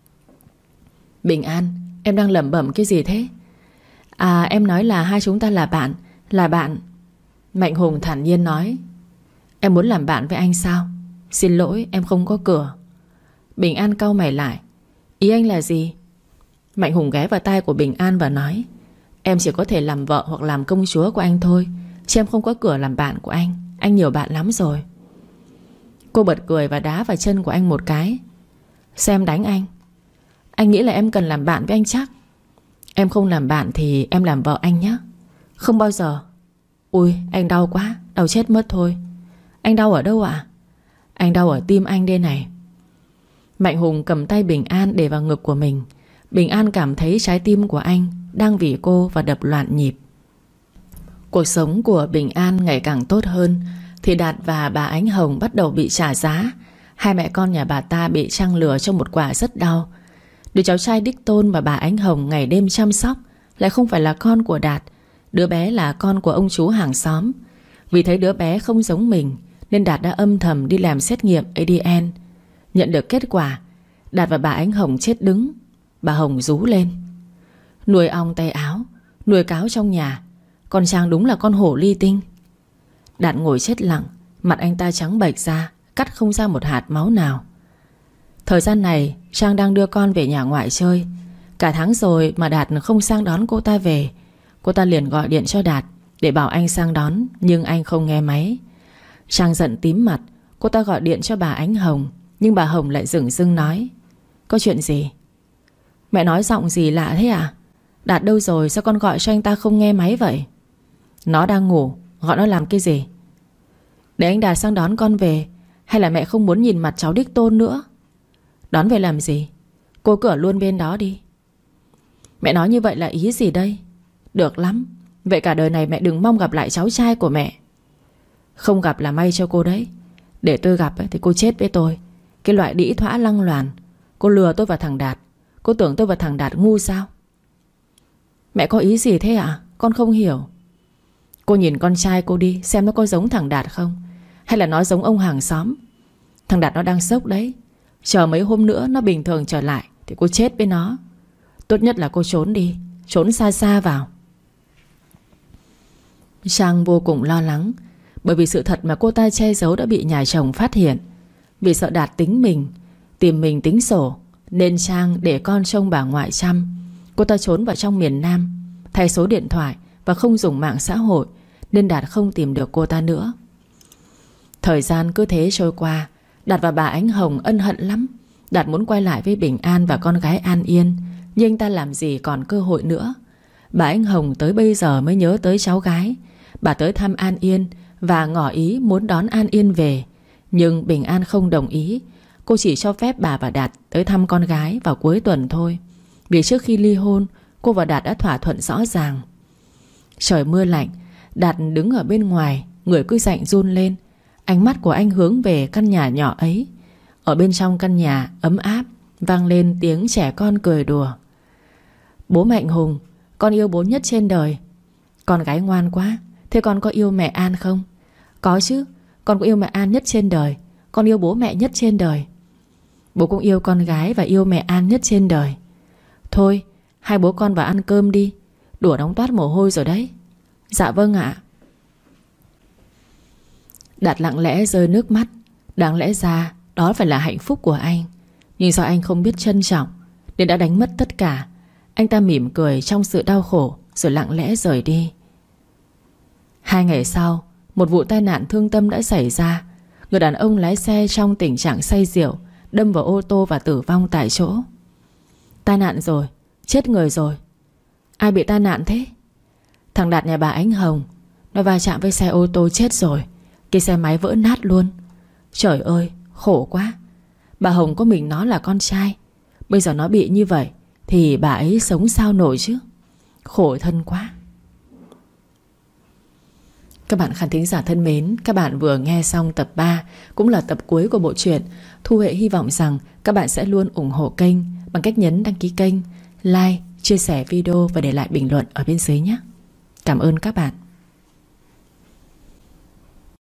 Bình An, em đang lẩm bẩm cái gì thế? À, em nói là hai chúng ta là bạn. Là bạn. Mạnh Hùng thản nhiên nói. Em muốn làm bạn với anh sao? Xin lỗi, em không có cửa. Bình An cau mày lại. Ý anh là gì? Mạnh Hùng ghé vào tai của Bình An và nói, em chỉ có thể làm vợ hoặc làm công chúa của anh thôi, chứ em không có cửa làm bạn của anh. Anh nhiều bạn lắm rồi. Cô bật cười và đá vào chân của anh một cái. Sao em đánh anh? Anh nghĩ là em cần làm bạn với anh chắc. Em không làm bạn thì em làm vợ anh nhé. Không bao giờ. Ui, anh đau quá, đau chết mất thôi. Anh đau ở đâu ạ? Anh đau ở tim anh đây này. Mạnh Hùng cầm tay Bình An để vào ngực của mình. Bình An cảm thấy trái tim của anh đang vì cô và đập loạn nhịp. Cuộc sống của Bình An ngày càng tốt hơn thì Đạt và bà Ánh Hồng bắt đầu bị trả giá. Hai mẹ con nhà bà ta bị trăng lừa trong một quả rất đau. Đứa cháu trai đích tôn mà bà Ánh Hồng ngày đêm chăm sóc lại không phải là con của Đạt. Đứa bé là con của ông chú hàng xóm. Vì thấy đứa bé không giống mình nên Đạt đã âm thầm đi làm xét nghiệm ADN. Nhận được kết quả, Đạt và bà Ánh Hồng chết đứng. Bà Hồng rú lên. Nuôi ong tay áo, nuôi cáo trong nhà, con Trang đúng là con hổ ly tinh. Đạt ngồi chết lặng. Mặt anh ta trắng bệch ra, cắt không ra một hạt máu nào. Thời gian này Trang đang đưa con về nhà ngoại chơi. Cả tháng rồi mà Đạt không sang đón cô ta về. Cô ta liền gọi điện cho Đạt để bảo anh sang đón, nhưng anh không nghe máy. Trang giận tím mặt. Cô ta gọi điện cho bà Ánh Hồng, nhưng bà Hồng lại dửng dưng nói. Có chuyện gì? Mẹ nói giọng gì lạ thế à? Đạt đâu rồi, sao con gọi cho anh ta không nghe máy vậy? Nó đang ngủ, gọi nó làm cái gì? Để anh Đạt sang đón con về. Hay là mẹ không muốn nhìn mặt cháu đích tôn nữa? Đón về làm gì? Cô cứ ở luôn bên đó đi. Mẹ nói như vậy là ý gì đây? Được lắm. Vậy cả đời này mẹ đừng mong gặp lại cháu trai của mẹ. Không gặp là may cho cô đấy. Để tôi gặp thì cô chết với tôi. Cái loại đĩ thỏa lăng loàn. Cô lừa tôi và thằng Đạt. Cô tưởng tôi và thằng Đạt ngu sao? Mẹ có ý gì thế ạ? Con không hiểu. Cô nhìn con trai cô đi, xem nó có giống thằng Đạt không, hay là nó giống ông hàng xóm. Thằng Đạt nó đang sốc đấy. Chờ mấy hôm nữa nó bình thường trở lại thì cô chết với nó. Tốt nhất là cô trốn đi. Trốn xa xa vào. Trang vô cùng lo lắng. Bởi vì sự thật mà cô ta che giấu đã bị nhà chồng phát hiện. Vì sợ Đạt tính mình, tìm mình tính sổ, nên Trang để con trông bà ngoại chăm. Cô ta trốn vào trong miền Nam, thay số điện thoại và không dùng mạng xã hội, nên Đạt không tìm được cô ta nữa. Thời gian cứ thế trôi qua. Đạt và bà Ánh Hồng ân hận lắm. Đạt muốn quay lại với Bình An và con gái An Yên, nhưng anh ta làm gì còn cơ hội nữa. Bà Ánh Hồng tới bây giờ mới nhớ tới cháu gái. Bà tới thăm An Yên và ngỏ ý muốn đón An Yên về. Nhưng Bình An không đồng ý. Cô chỉ cho phép bà và Đạt tới thăm con gái vào cuối tuần thôi. Vì trước khi ly hôn, cô và Đạt đã thỏa thuận rõ ràng. Trời mưa lạnh, Đạt đứng ở bên ngoài, người cứ lạnh run lên. Ánh mắt của anh hướng về căn nhà nhỏ ấy. Ở bên trong căn nhà ấm áp vang lên tiếng trẻ con cười đùa. Bố Mạnh Hùng, con yêu bố nhất trên đời. Con gái ngoan quá. Thế con có yêu mẹ An không? Có chứ. Con có yêu mẹ An nhất trên đời. Con yêu bố mẹ nhất trên đời. Bố cũng yêu con gái và yêu mẹ An nhất trên đời. Thôi, hai bố con vào ăn cơm đi. Đùa đóng toát mồ hôi rồi đấy. Dạ vâng ạ. Đạt lặng lẽ rơi nước mắt. Đáng lẽ ra đó phải là hạnh phúc của anh, nhưng do anh không biết trân trọng nên đã đánh mất tất cả. Anh ta mỉm cười trong sự đau khổ rồi lặng lẽ rời đi. 2 ngày sau, một vụ tai nạn thương tâm đã xảy ra. Người đàn ông lái xe trong tình trạng say rượu đâm vào ô tô và tử vong tại chỗ. Tai nạn rồi, chết người rồi. Ai bị tai nạn thế? Thằng Đạt nhà bà Ánh Hồng. Nó va chạm với xe ô tô chết rồi. Cái xe máy vỡ nát luôn. Trời ơi, khổ quá. Bà Hồng có mình nó là con trai. Bây giờ nó bị như vậy thì bà ấy sống sao nổi chứ. Khổ thân quá. Các bạn khán thính giả thân mến, các bạn vừa nghe xong tập 3, cũng là tập cuối của bộ truyện. Thu Huệ hy vọng rằng các bạn sẽ luôn ủng hộ kênh bằng cách nhấn đăng ký kênh, like, chia sẻ video và để lại bình luận ở bên dưới nhé. Cảm ơn các bạn.